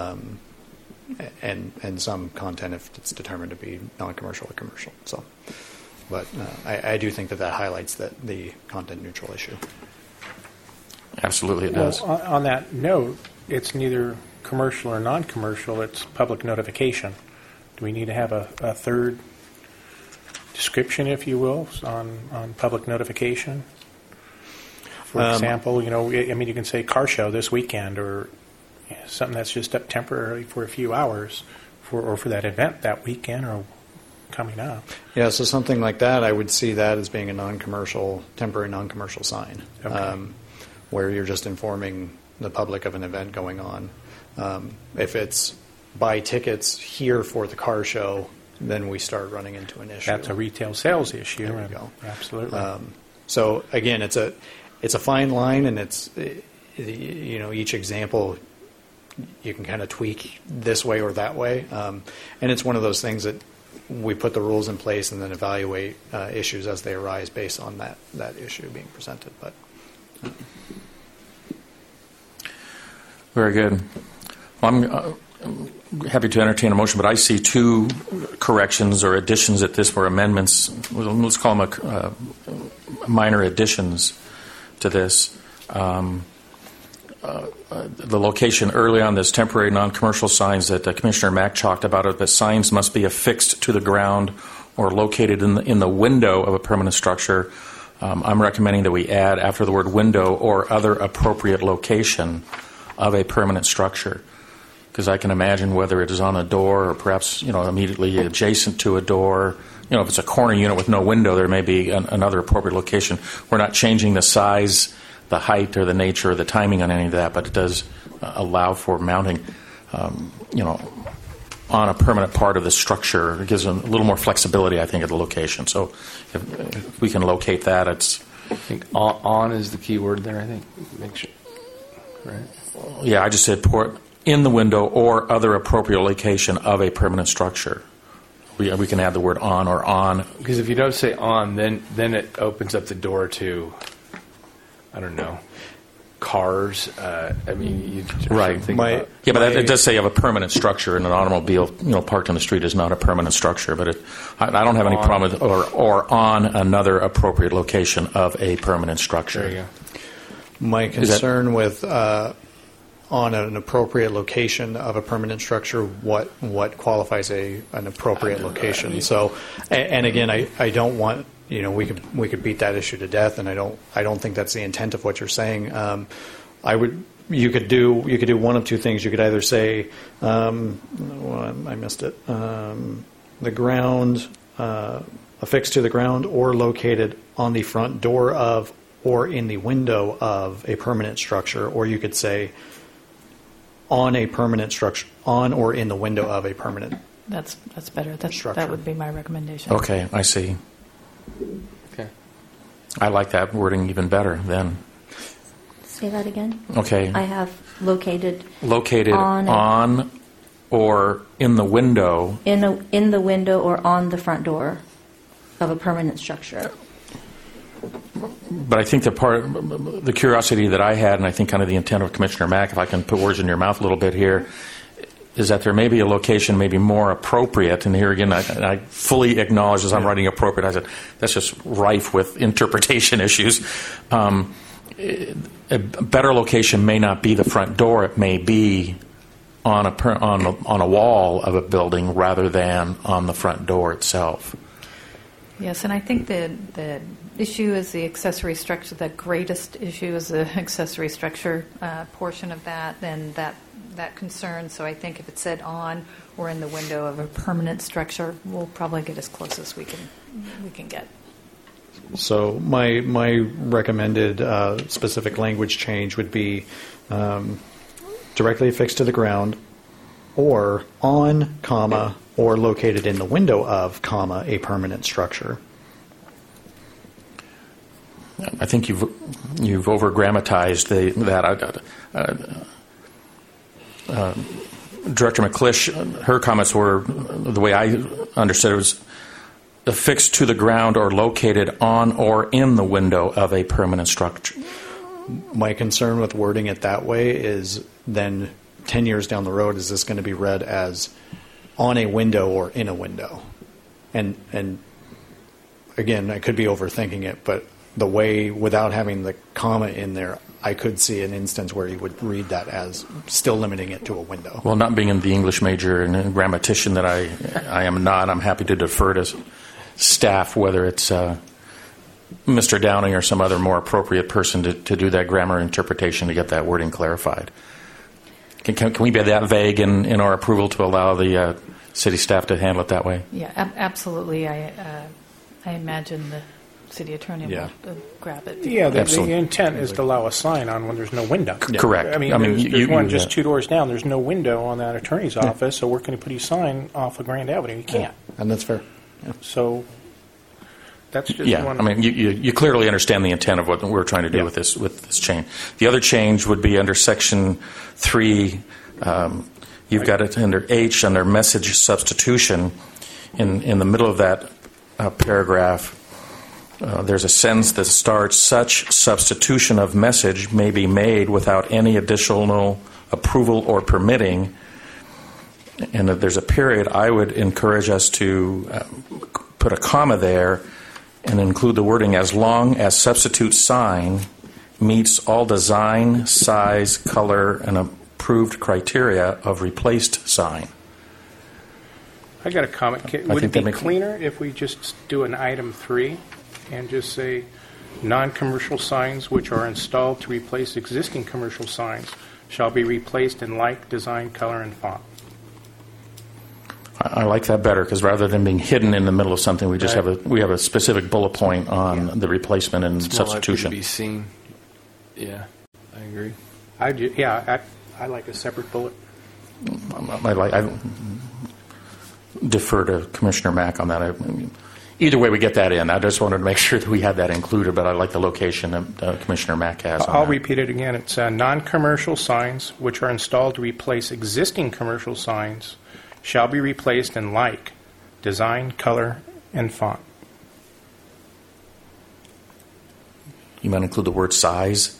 And some content if it's determined to be non-commercial or commercial. So, but I do think that highlights the content neutral issue. Absolutely, it does. Well, on that note, it's neither commercial or non-commercial. It's public notification. Do we need to have a third description, if you will, on public notification? For example, you can say car show this weekend or something that's just up temporarily for a few hours for that event that weekend or coming up. Yeah, so something like that, I would see that as being a non-commercial, temporary non-commercial sign, Okay. where you're just informing the public of an event going on. If it's buy tickets here for the car show, then we start running into an issue. That's a retail sales issue. There you and- go. Absolutely. So again, it's a fine line, and it's each example you can kind of tweak this way or that way, and it's one of those things that we put the rules in place and then evaluate issues as they arise based on that issue being presented. But Very good. Well, I'm happy to entertain a motion, but I see two corrections or additions at this, or amendments. Let's call them minor additions to this. The location early on, this temporary non-commercial signs that Commissioner Mack talked about, it, the signs must be affixed to the ground or located in the window of a permanent structure. I'm recommending that we add after the word window or other appropriate location of a permanent structure, because I can imagine whether it is on a door or perhaps immediately adjacent to a door. If it's a corner unit with no window, there may be another appropriate location. We're not changing the size, the height, or the nature or the timing on any of that, but it does allow for mounting, on a permanent part of the structure. It gives them a little more flexibility, I think, at the location. So if we can locate that, it's... I think on is the key word there, I think. Make sure. Right. Yeah, I just said in the window or other appropriate location of a permanent structure. We can add the word on or on. Because if you don't say on, then it opens up the door to, I don't know, cars. Right. Yeah, but it does say of a permanent structure, and an automobile parked on the street is not a permanent structure. But I don't have any problem with or on another appropriate location of a permanent structure. There you go. my concern with on an appropriate location of a permanent structure, what qualifies an appropriate location. So, and again, I don't want, we could beat that issue to death, and I don't think that's the intent of what you're saying. You could do one of two things. You could either say, I missed it, the ground, affixed to the ground or located on the front door of or in the window of a permanent structure, or you could say on a permanent structure, on or in the window of a permanent. That's better. Structure. That would be my recommendation. Okay, I see. Okay. I like that wording even better then. Say that again. Okay. I have located on or in the window. in the window or on the front door of a permanent structure. But I think the curiosity that I had, and I think kind of the intent of Commissioner Mack, if I can put words in your mouth a little bit here, is that there may be a location maybe more appropriate. And here again, I fully acknowledge as I'm writing appropriate, I said that's just rife with interpretation issues. A better location may not be the front door. It may be on a wall of a building rather than on the front door itself. Yes, and I think the issue is the accessory structure. The greatest issue is the accessory structure portion of that, and that concern. So I think if it said on or in the window of a permanent structure, we'll probably get as close as we can get. So my recommended specific language change would be directly affixed to the ground, or on, comma, or located in the window of, comma, a permanent structure. I think you've over-grammatized that. Director McClish, her comments were, the way I understood it, was affixed to the ground or located on or in the window of a permanent structure. My concern with wording it that way is then 10 years down the road, is this going to be read as on a window or in a window? And again, I could be overthinking it, but the way, without having the comma in there, I could see an instance where you would read that as still limiting it to a window. Well, not being in the English major and a grammatician that I am not, I'm happy to defer to staff, whether it's Mr. Downing or some other more appropriate person to do that grammar interpretation to get that wording clarified. Can we be that vague in our approval to allow the city staff to handle it that way. Yeah, absolutely. I imagine the city attorney Yeah. will grab it. Yeah, the Absolutely. intent is to allow a sign on when there's no window. Correct. I mean, there's one just 2 doors down. There's no window on that attorney's office, so where can you put a sign off of Grand Avenue? You can't. And that's fair. Yeah. So that's just Yeah, one. I mean, you clearly understand the intent of what we're trying to do Yeah. with this change. The other change would be under Section 3. You've got it under H, under message substitution. In the middle of that paragraph, there's a sentence that starts, such substitution of message may be made without any additional approval or permitting. And if there's a period, I would encourage us to put a comma there and include the wording, as long as substitute sign meets all design, size, color, and approved criteria of replaced sign. I got a comment. Would think it be that makes- cleaner if we just do an item 3 and just say non-commercial signs which are installed to replace existing commercial signs shall be replaced in like design, color, and font? I like that better because rather than being hidden in the middle of something, we just Right. have a specific bullet point on the replacement and It's more likely to substitution. be seen. Yeah, I agree. I like a separate bullet. I defer to Commissioner Mack on that. Either way, we get that in. I just wanted to make sure that we had that included, but I like the location that Commissioner Mack has on I'll that. repeat it again. It's non-commercial signs which are installed to replace existing commercial signs shall be replaced in like design, color, and font. You might include the word size.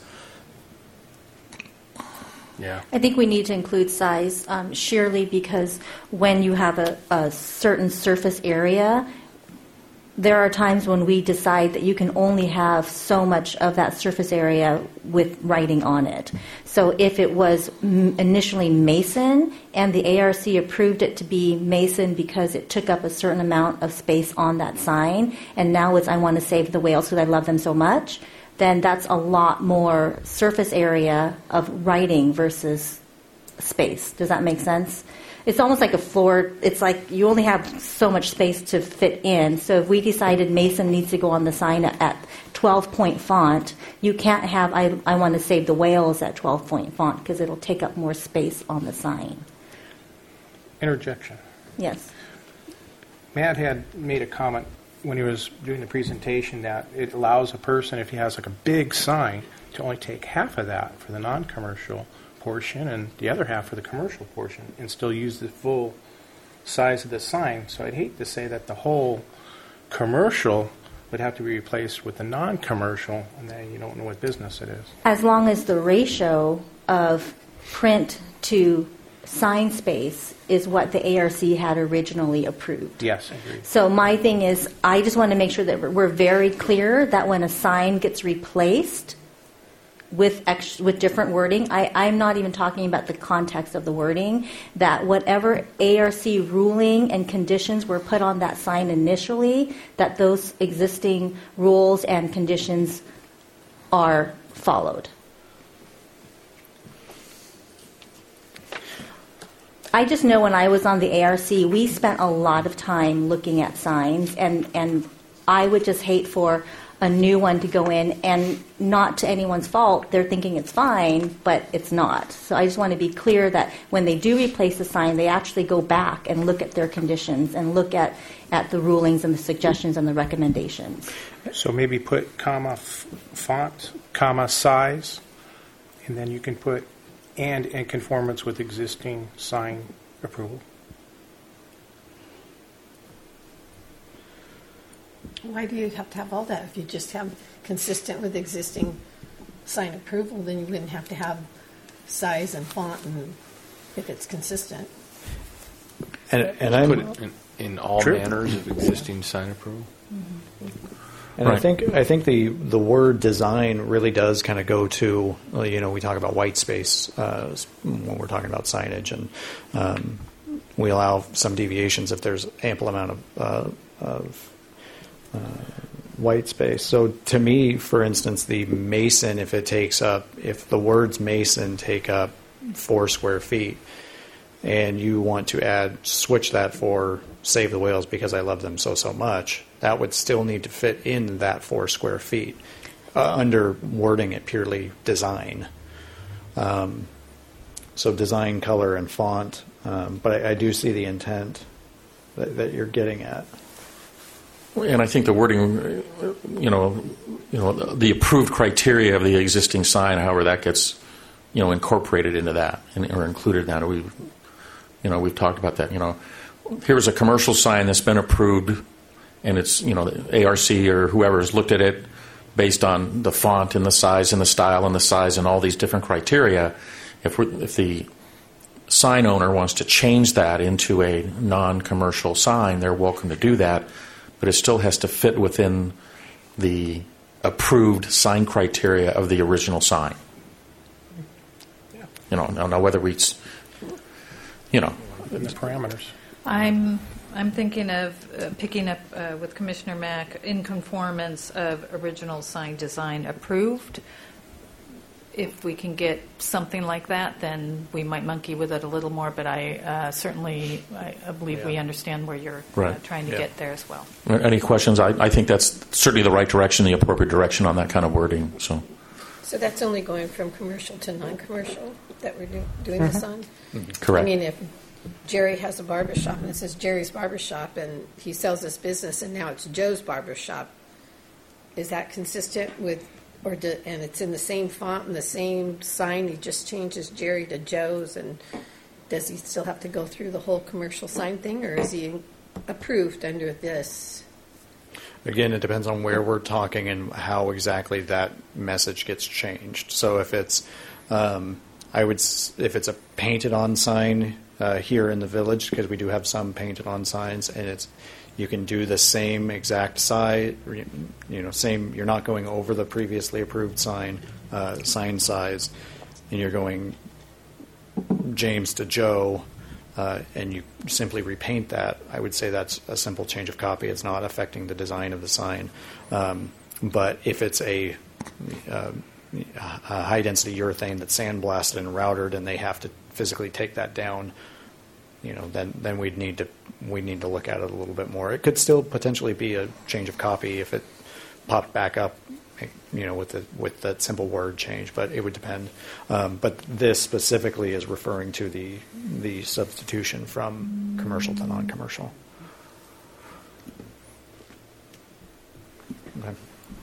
Yeah. I think we need to include size, sheerly because when you have a certain surface area, there are times when we decide that you can only have so much of that surface area with writing on it. So if it was initially Mason and the ARC approved it to be Mason because it took up a certain amount of space on that sign, and now it's I want to save the whales because I love them so much, then that's a lot more surface area of writing versus space. Does that make sense? It's almost like a floor. It's like you only have so much space to fit in. So if we decided Mason needs to go on the sign at 12-point font, you can't have I want to save the whales at 12-point font because it'll take up more space on the sign. Interjection. Yes. Matt had made a comment when he was doing the presentation that it allows a person, if he has like a big sign, to only take half of that for the non-commercial portion and the other half for the commercial portion and still use the full size of the sign. So I'd hate to say that the whole commercial would have to be replaced with the non-commercial, and then you don't know what business it is. As long as the ratio of print to sign space is what the ARC had originally approved. Yes, I agree. So my thing is, I just want to make sure that we're very clear that when a sign gets replaced with different wording, I'm not even talking about the context of the wording, that whatever ARC ruling and conditions were put on that sign initially, that those existing rules and conditions are followed. I just know when I was on the ARC, we spent a lot of time looking at signs, and I would just hate for a new one to go in, and not to anyone's fault, they're thinking it's fine, but it's not. So I just want to be clear that when they do replace a sign, they actually go back and look at their conditions and look at the rulings and the suggestions and the recommendations. So maybe put comma font, comma size, and then you can put and in conformance with existing sign approval. Why do you have to have all that? If you just have consistent with existing sign approval, then you wouldn't have to have size and font, and if it's consistent. And I'm Put it in all True. manners of existing sign approval. And Right. I think the word design really does kind of go to, we talk about white space when we're talking about signage, and we allow some deviations if there's ample amount of white space. So to me, for instance, the Mason, if the words Mason take up 4 square feet, and you want to switch that for Save the Whales because I love them so much, that would still need to fit in that 4 square feet under wording it purely design. So design, color, and font. But I do see the intent that you're getting at. And I think the wording, the approved criteria of the existing sign, however that gets, incorporated into that or included in that. We've talked about that. Here's a commercial sign that's been approved, and it's, the ARC or whoever has looked at it based on the font and the size and the style and the size and all these different criteria. If the sign owner wants to change that into a non-commercial sign, they're welcome to do that, but it still has to fit within the approved sign criteria of the original sign. Now whether we, Within the parameters. I'm thinking of picking up with Commissioner Mack in conformance of original sign design approved. If we can get something like that, then we might monkey with it a little more. But I believe we understand where you're trying to get there as well. Any questions? I think that's certainly the right direction, the appropriate direction on that kind of wording. So that's only going from commercial to non-commercial that we're doing this on? correct. I mean, if Jerry has a barbershop and it says Jerry's Barbershop and he sells this business and now it's Joe's Barbershop, is that consistent with, and it's in the same font and the same sign, he just changes Jerry to Joe's, and does he still have to go through the whole commercial sign thing, or is he approved under this? Again, it depends on where we're talking and how exactly that message gets changed. So if it's, if it's a painted-on sign here in the village, because we do have some painted-on signs, and you can do the same exact size, same. You're not going over the previously approved sign size, and you're going James to Joe. And you simply repaint that, I would say that's a simple change of copy. It's not affecting the design of the sign. But if it's a high-density urethane that's sandblasted and routed, and they have to physically take that down, then we'd need to look at it a little bit more. It could still potentially be a change of copy if it popped back up, with that simple word change, but it would depend. But this specifically is referring to the substitution from commercial to non-commercial. Okay.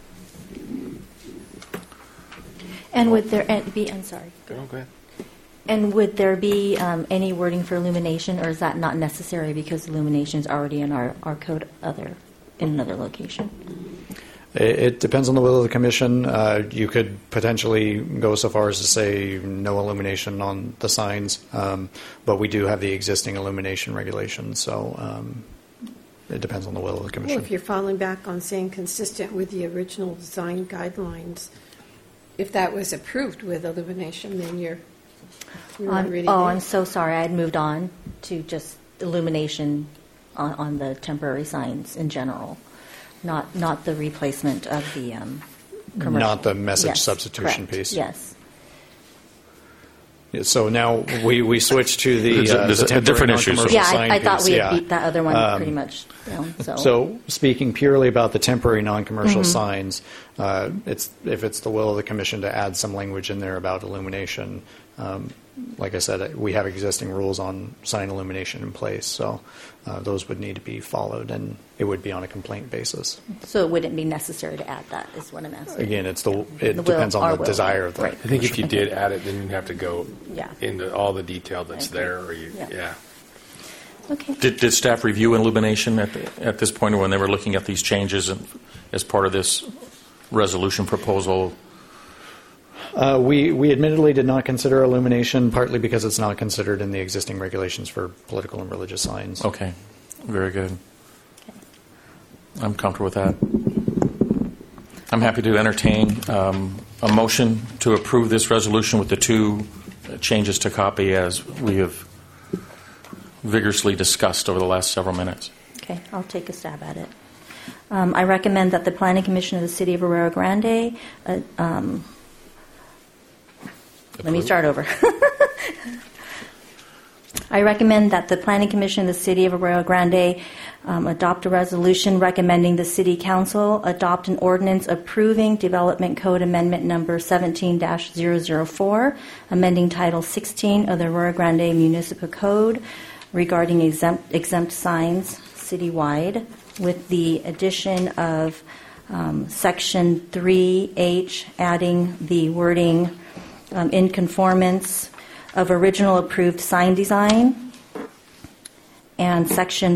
And would there be? I'm sorry. Go ahead. And would there be any wording for illumination, or is that not necessary because illumination is already in our code in another location? It depends on the will of the commission. You could potentially go so far as to say no illumination on the signs, but we do have the existing illumination regulations, so it depends on the will of the commission. Well, if you're falling back on saying consistent with the original design guidelines, if that was approved with illumination, then you're already there. I'm so sorry. I had moved on to just illumination on the temporary signs in general. Not the replacement of the commercial. Not the message substitution correct. piece. Yes. Yeah, so now we switch to the There's temporary different issues. non-commercial Yeah, sign I thought piece. we had beat that other one pretty much down. So speaking purely about the temporary non-commercial signs, if it's the will of the commission to add some language in there about illumination, like I said, we have existing rules on sign illumination in place, so those would need to be followed, and it would be on a complaint basis. So it wouldn't be necessary to add that, is what I'm asking. Again, it The depends will, on our the will. desire of the Right. I think if you did add it, then you'd have to go Yeah. into all the detail that's I agree. there. Or Yeah. Okay. Did staff review illumination at this point when they were looking at these changes as part of this resolution proposal? We admittedly did not consider illumination, partly because it's not considered in the existing regulations for political and religious signs. Okay, very good. I'm comfortable with that. I'm happy to entertain a motion to approve this resolution with the 2 changes to copy as we have vigorously discussed over the last several minutes. Okay, I'll take a stab at it. I recommend that the Planning Commission of the City of Arroyo Grande let me start over. I recommend that the Planning Commission of the City of Arroyo Grande adopt a resolution recommending the City Council adopt an ordinance approving Development Code Amendment Number 17-004, amending Title 16 of the Arroyo Grande Municipal Code regarding exempt signs citywide, with the addition of Section 3H, adding the wording in conformance of original approved sign design, and Section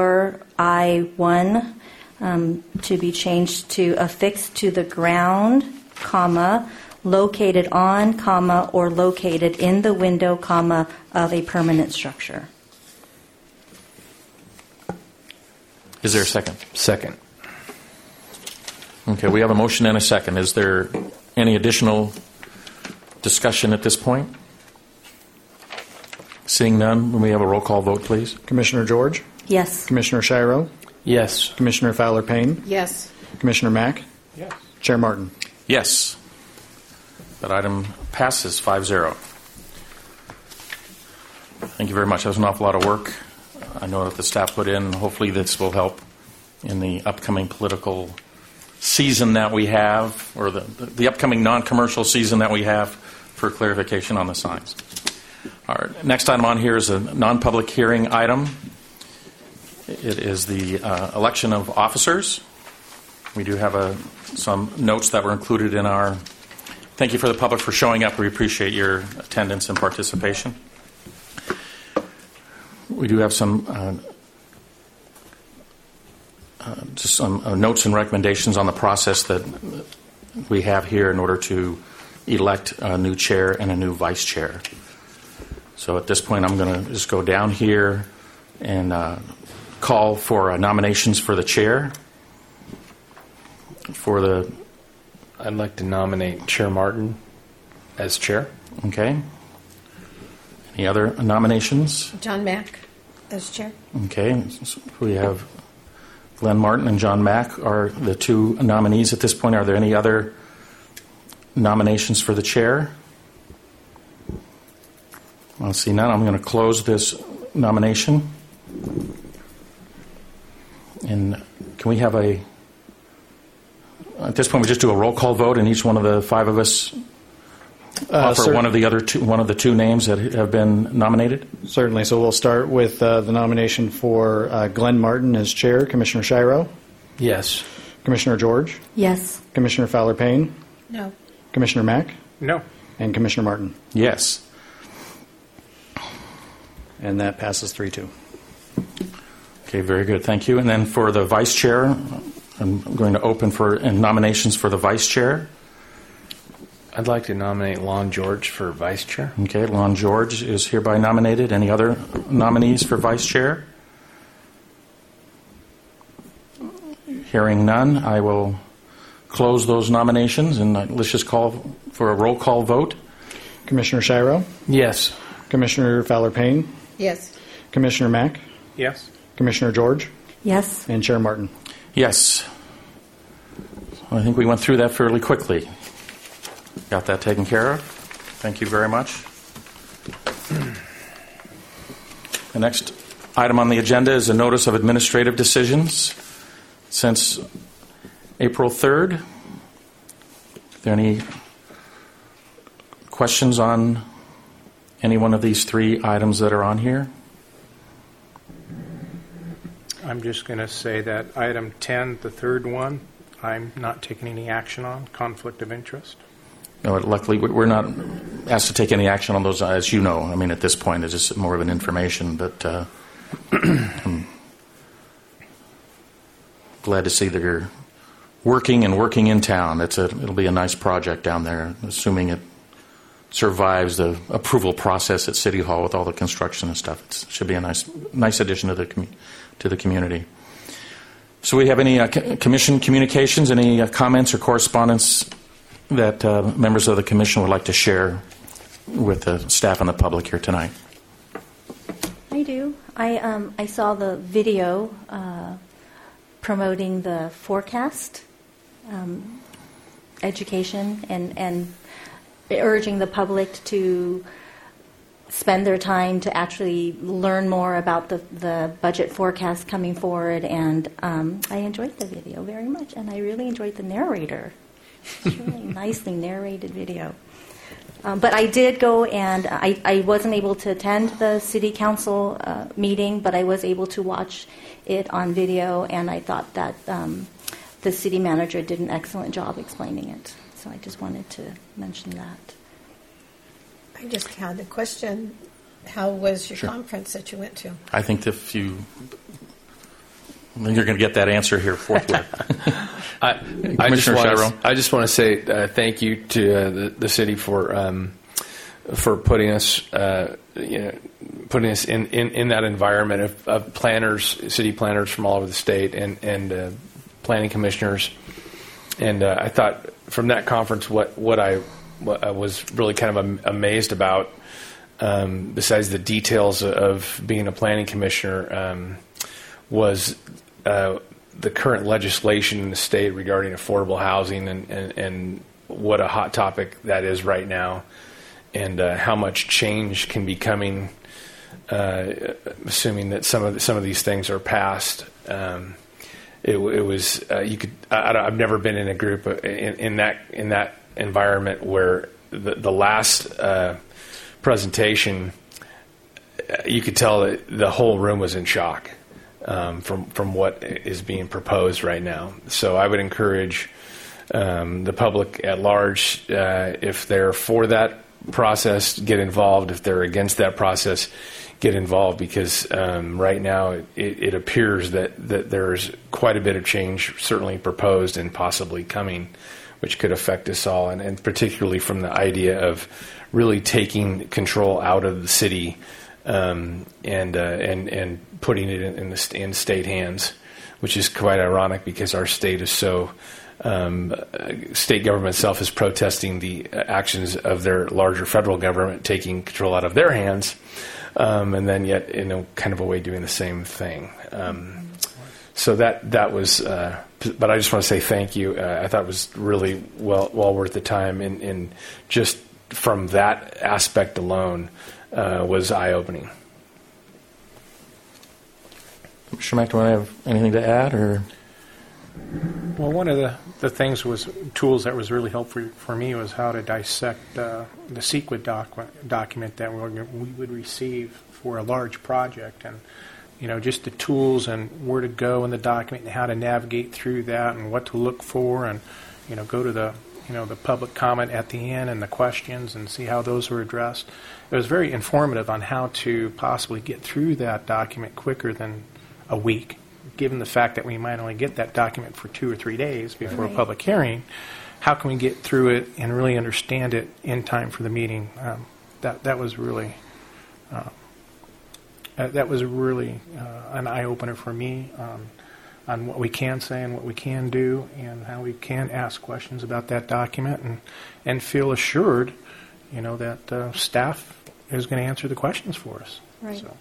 4I1 to be changed to affixed to the ground, comma, located on, comma, or located in the window, comma, of a permanent structure. Is there a second? Second. Okay, we have a motion and a second. Is there any additional discussion at this point? Seeing none, when we have a roll call vote, please. Commissioner George, Yes. Commissioner Shiro, Yes. Commissioner Fowler-Payne, Yes. Commissioner Mack, Yes. Chair Martin. Yes. That item passes 5-0. Thank you very much. That was an awful lot of work. I know that the staff put in. Hopefully this will help in the upcoming political season that we have, or the upcoming non-commercial season that we have, for clarification on the signs. All right. Next item on here is a non-public hearing item. It is the election of officers. We do have some notes that were included in our... Thank you for the public for showing up. We appreciate your attendance and participation. We do have some notes and recommendations on the process that we have here in order to elect a new chair and a new vice chair. So at this point, I'm going to just go down here and call for nominations for the chair. I'd like to nominate Chair Martin as chair. Okay. Any other nominations? John Mack as chair. Okay. So we have Glenn Martin and John Mack are the two nominees at this point. Are there any other nominations for the chair? I'll see none. I'm going to close this nomination. And can we have at this point, we just do a roll call vote, and each one of the five of us offer one of the two names that have been nominated? Certainly. So we'll start with the nomination for Glenn Martin as chair. Commissioner Shiro, Yes. Commissioner George, Yes. Commissioner Fowler-Payne, No. Commissioner Mack, No. and Commissioner Martin. Yes. And that passes 3-2. Okay, very good. Thank you. And then for the vice chair, I'm going to open for nominations for the vice chair. I'd like to nominate Lon George for vice chair. Okay, Lon George is hereby nominated. Any other nominees for vice chair? Hearing none, I will close those nominations, and let's just call for a roll call vote. Commissioner Shiro, Yes. Commissioner Fowler-Payne, Yes. Commissioner Mack, Yes. Commissioner George, Yes. and Chair Martin. Yes. I think we went through that fairly quickly. Got that taken care of. Thank you very much. The next item on the agenda is a notice of administrative decisions since April 3rd. Are there any questions on any one of these three items that are on here? I'm just going to say that item 10, the third one, I'm not taking any action on, conflict of interest. No, luckily, we're not asked to take any action on those, as you know. I mean, at this point, it's just more of an information, but I'm glad to see that you're working in town. It'll be a nice project down there, assuming it survives the approval process at City Hall with all the construction and stuff. It should be a nice addition to the community. So we have any commission communications, any comments or correspondence that members of the commission would like to share with the staff and the public here tonight? I do. I saw the video promoting the forecast education and urging the public to spend their time to actually learn more about the budget forecast coming forward. And I enjoyed the video very much, and I really enjoyed the narrator. It's really nicely narrated video. But I did go, and I wasn't able to attend the city council meeting, but I was able to watch it on video, and I thought that the city manager did an excellent job explaining it. So I just wanted to mention that. I just had a question. How was your conference that you went to? I think you're going to get that answer here forthwith. I just want to say thank you to the city for putting us in that environment of planners, city planners from all over the state, and planning commissioners. And I thought from that conference, what I was really kind of amazed about, besides the details of being a planning commissioner, was the current legislation in the state regarding affordable housing and what a hot topic that is right now, and how much change can be coming, assuming that some of these things are passed. It was you could. I've never been in a group in that environment where the last presentation, you could tell that the whole room was in shock from what is being proposed right now. So I would encourage the public at large, if they're for that process, get involved. If they're against that process, get involved, because right now it appears that there's quite a bit of change certainly proposed and possibly coming, which could affect us all, and particularly from the idea of really taking control out of the city and putting it in state hands, which is quite ironic because our state is so state government itself is protesting the actions of their larger federal government taking control out of their hands, and then yet in a kind of a way doing the same thing. So that was, but I just want to say thank you. I thought it was really well worth the time, and just from that aspect alone was eye-opening. Commissioner Mack, do I have anything to add? Or? Well, one of the things tools that was really helpful for me was how to dissect the CEQA document that we would receive for a large project, and just the tools and where to go in the document and how to navigate through that and what to look for, and go to the public comment at the end and the questions and see how those were addressed. It was very informative on how to possibly get through that document quicker than a week, given the fact that we might only get that document for 2 or 3 days before a public hearing. How can we get through it and really understand it in time for the meeting? That was really an eye-opener for me on what we can say and what we can do, and how we can ask questions about that document and feel assured, that staff is going to answer the questions for us. Right. So.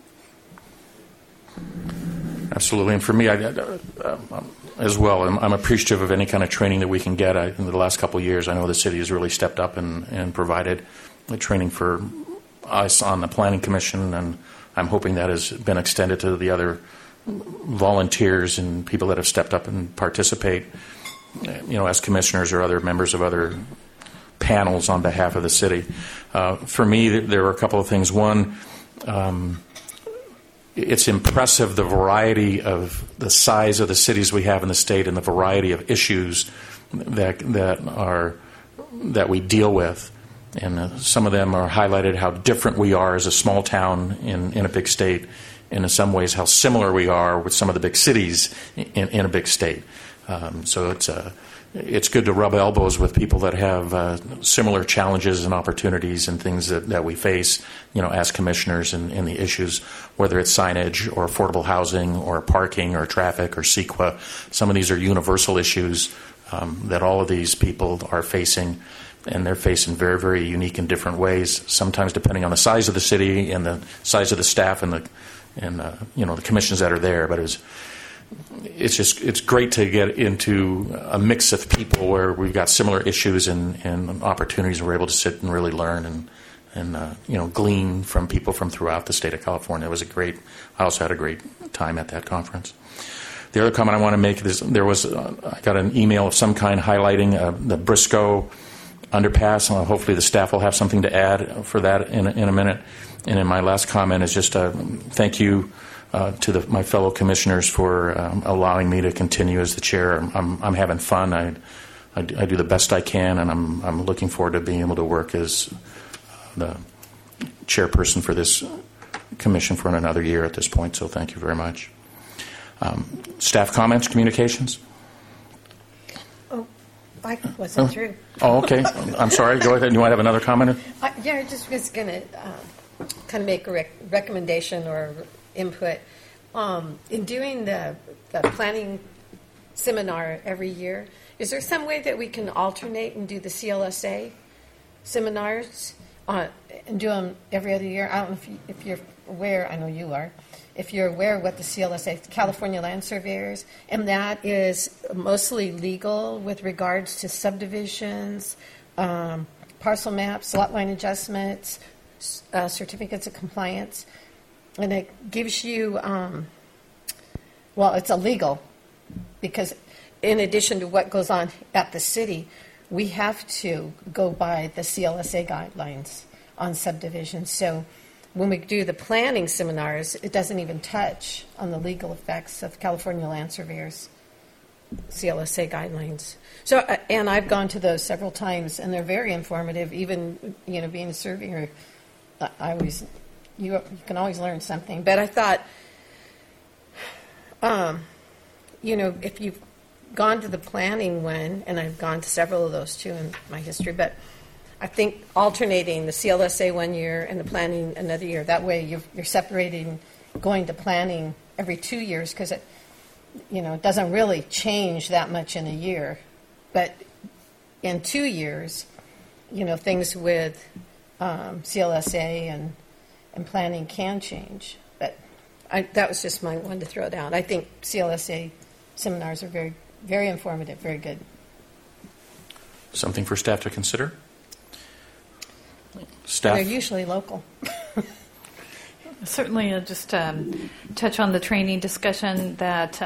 Absolutely, and for me, as well, I'm appreciative of any kind of training that we can get. In the last couple of years, I know the city has really stepped up and provided the training for us on the Planning Commission, and I'm hoping that has been extended to the other volunteers and people that have stepped up and participate, as commissioners or other members of other panels on behalf of the city. For me, there were a couple of things. One, it's impressive the variety of the size of the cities we have in the state and the variety of issues that we deal with. And some of them are highlighted how different we are as a small town in a big state, and in some ways how similar we are with some of the big cities in a big state. So it's good to rub elbows with people that have similar challenges and opportunities and things that we face, as commissioners in the issues, whether it's signage or affordable housing or parking or traffic or CEQA. Some of these are universal issues that all of these people are facing, and they're facing very, very unique and different ways, sometimes depending on the size of the city and the size of the staff and the commissions that are there. But it's great to get into a mix of people where we've got similar issues and opportunities, and we're able to sit and really learn glean from people from throughout the state of California. It was I also had a great time at that conference. The other comment I want to make is I got an email of some kind highlighting the Briscoe underpass. Hopefully the staff will have something to add for that in a minute. And then my last comment is just thank you to my fellow commissioners for allowing me to continue as the chair. I'm having fun. I do the best I can, and I'm looking forward to being able to work as the chairperson for this commission for another year at this point. So thank you very much. Staff comments, communications? Oh, I wasn't through. Oh, okay. I'm sorry. Go ahead. You want to have another comment? I just was going to kind of make a recommendation or input. In doing the planning seminar every year, is there some way that we can alternate and do the CLSA seminars and do them every other year? I don't know if you're aware, I know you are, if you're aware of what the CLSA, California Land Surveyors, and that is mostly legal with regards to subdivisions, parcel maps, lot line adjustments, certificates of compliance. And it gives you, it's illegal because in addition to what goes on at the city, we have to go by the CLSA guidelines on subdivisions. So when we do the planning seminars, it doesn't even touch on the legal effects of California Land Surveyors CLSA guidelines. So, and I've gone to those several times, and they're very informative. Even being a surveyor, you can always learn something. But I thought, if you've gone to the planning one, and I've gone to several of those too in my history, but I think alternating the CLSA 1 year and the planning another year, that way you're separating going to planning every 2 years because it doesn't really change that much in a year. But in 2 years, things with CLSA and planning can change. But that was just my one to throw down. I think CLSA seminars are very, very informative, very good. Something for staff to consider? Staff? They're usually local. Certainly, I'll just touch on the training discussion that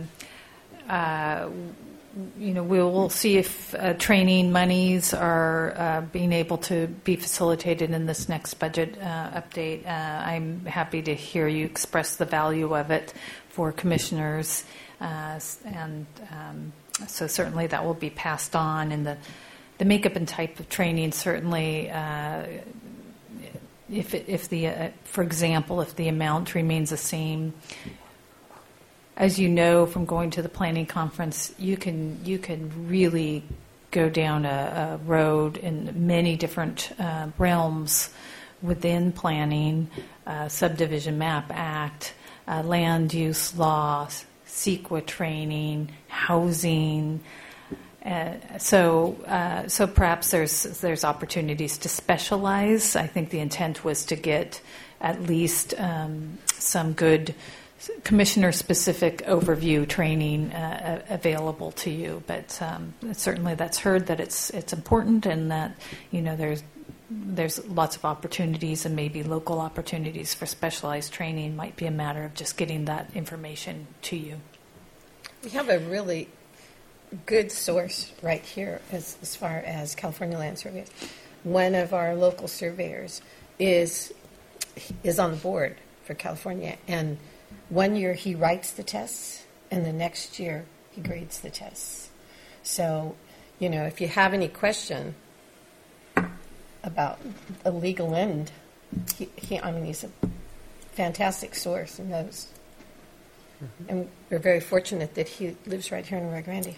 we'll see if training monies are being able to be facilitated in this next budget update. I'm happy to hear you express the value of it for commissioners, and so certainly that will be passed on. And the makeup and type of training certainly. For example, if the amount remains the same, as you know from going to the planning conference, you can really go down a road in many different realms within planning, Subdivision Map Act, land use law, CEQA training, housing. So perhaps there's opportunities to specialize. I think the intent was to get at least some good commissioner-specific overview training available to you. But certainly that's heard that it's important, and that there's lots of opportunities, and maybe local opportunities for specialized training. Might be a matter of just getting that information to you. We have a really good source right here as far as California Land Surveyors. One of our local surveyors is on the board for California, and 1 year he writes the tests, and the next year he grades the tests. So, if you have any question about a legal end, he's a fantastic source and knows. Mm-hmm. And we're very fortunate that he lives right here in Rio Grande.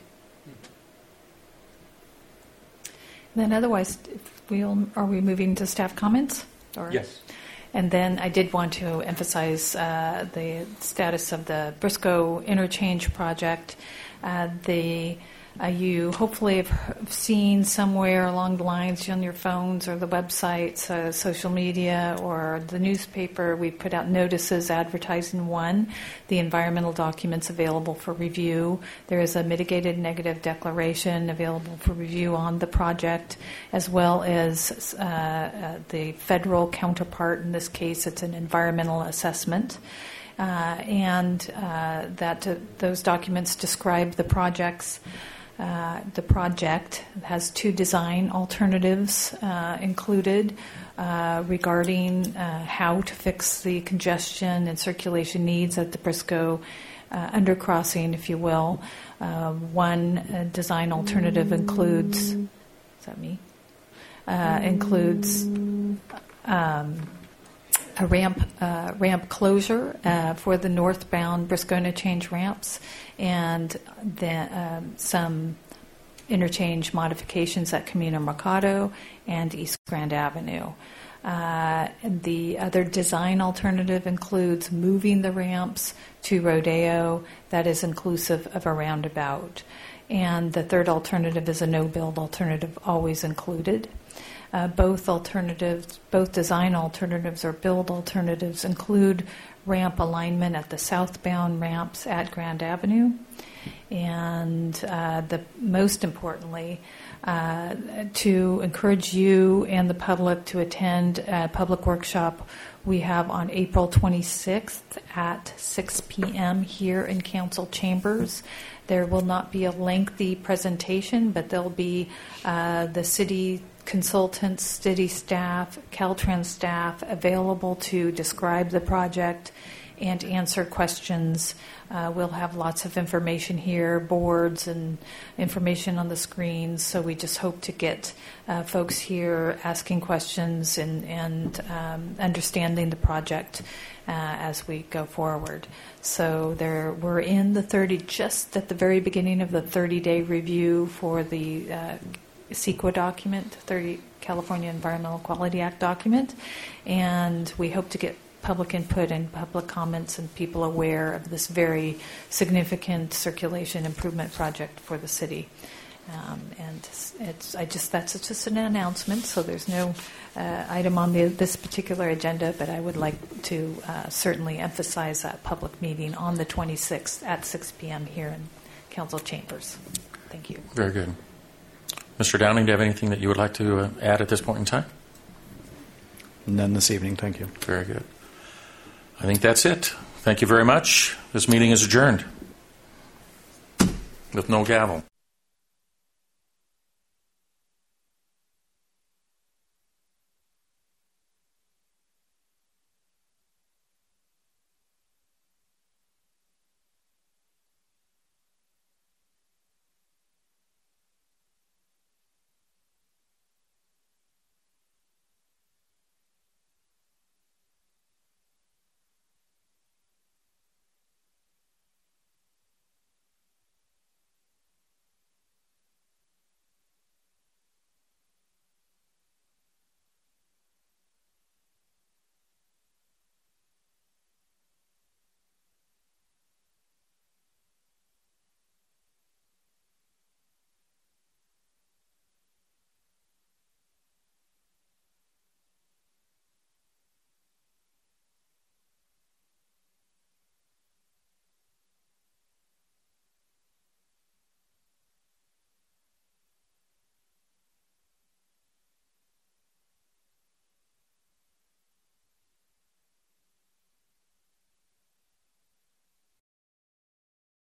Then otherwise, are we moving to staff comments? Yes. And then I did want to emphasize the status of the Briscoe Interchange project. The You hopefully have seen somewhere along the lines on your phones or the websites, social media, or the newspaper, we put out notices advertising one, the environmental documents available for review. There is a mitigated negative declaration available for review on the project, as well as the federal counterpart. In this case, it's an environmental assessment. Those documents describe the projects. The project has 2 design alternatives included regarding how to fix the congestion and circulation needs at the Briscoe undercrossing, if you will. One design alternative includes, is that me? Includes a ramp closure for the northbound Briscoe interchange ramps, and then some interchange modifications at Camino Mercado and East Grand Avenue. The other design alternative includes moving the ramps to Rodeo. That is inclusive of a roundabout. And the third alternative is a no-build alternative, always included. Both design alternatives or build alternatives include ramp alignment at the southbound ramps at Grand Avenue. And most importantly, to encourage you and the public to attend a public workshop we have on April 26th at 6 p.m. here in Council Chambers. There will not be a lengthy presentation, but there'll be the city consultants, city staff, Caltrans staff available to describe the project and answer questions. We'll have lots of information here, boards and information on the screens. So we just hope to get folks here asking questions and understanding the project as we go forward. So we're in just at the very beginning of the 30-day review for the CEQA document, California Environmental Quality Act document, and we hope to get public input and public comments and people aware of this very significant circulation improvement project for the city. That's just an announcement, so there's no item on this particular agenda, but I would like to certainly emphasize that public meeting on the 26th at 6 p.m. here in Council Chambers. Thank you. Very good. Mr. Downing, do you have anything that you would like to add at this point in time? None this evening, thank you. Very good. I think that's it. Thank you very much. This meeting is adjourned with no gavel.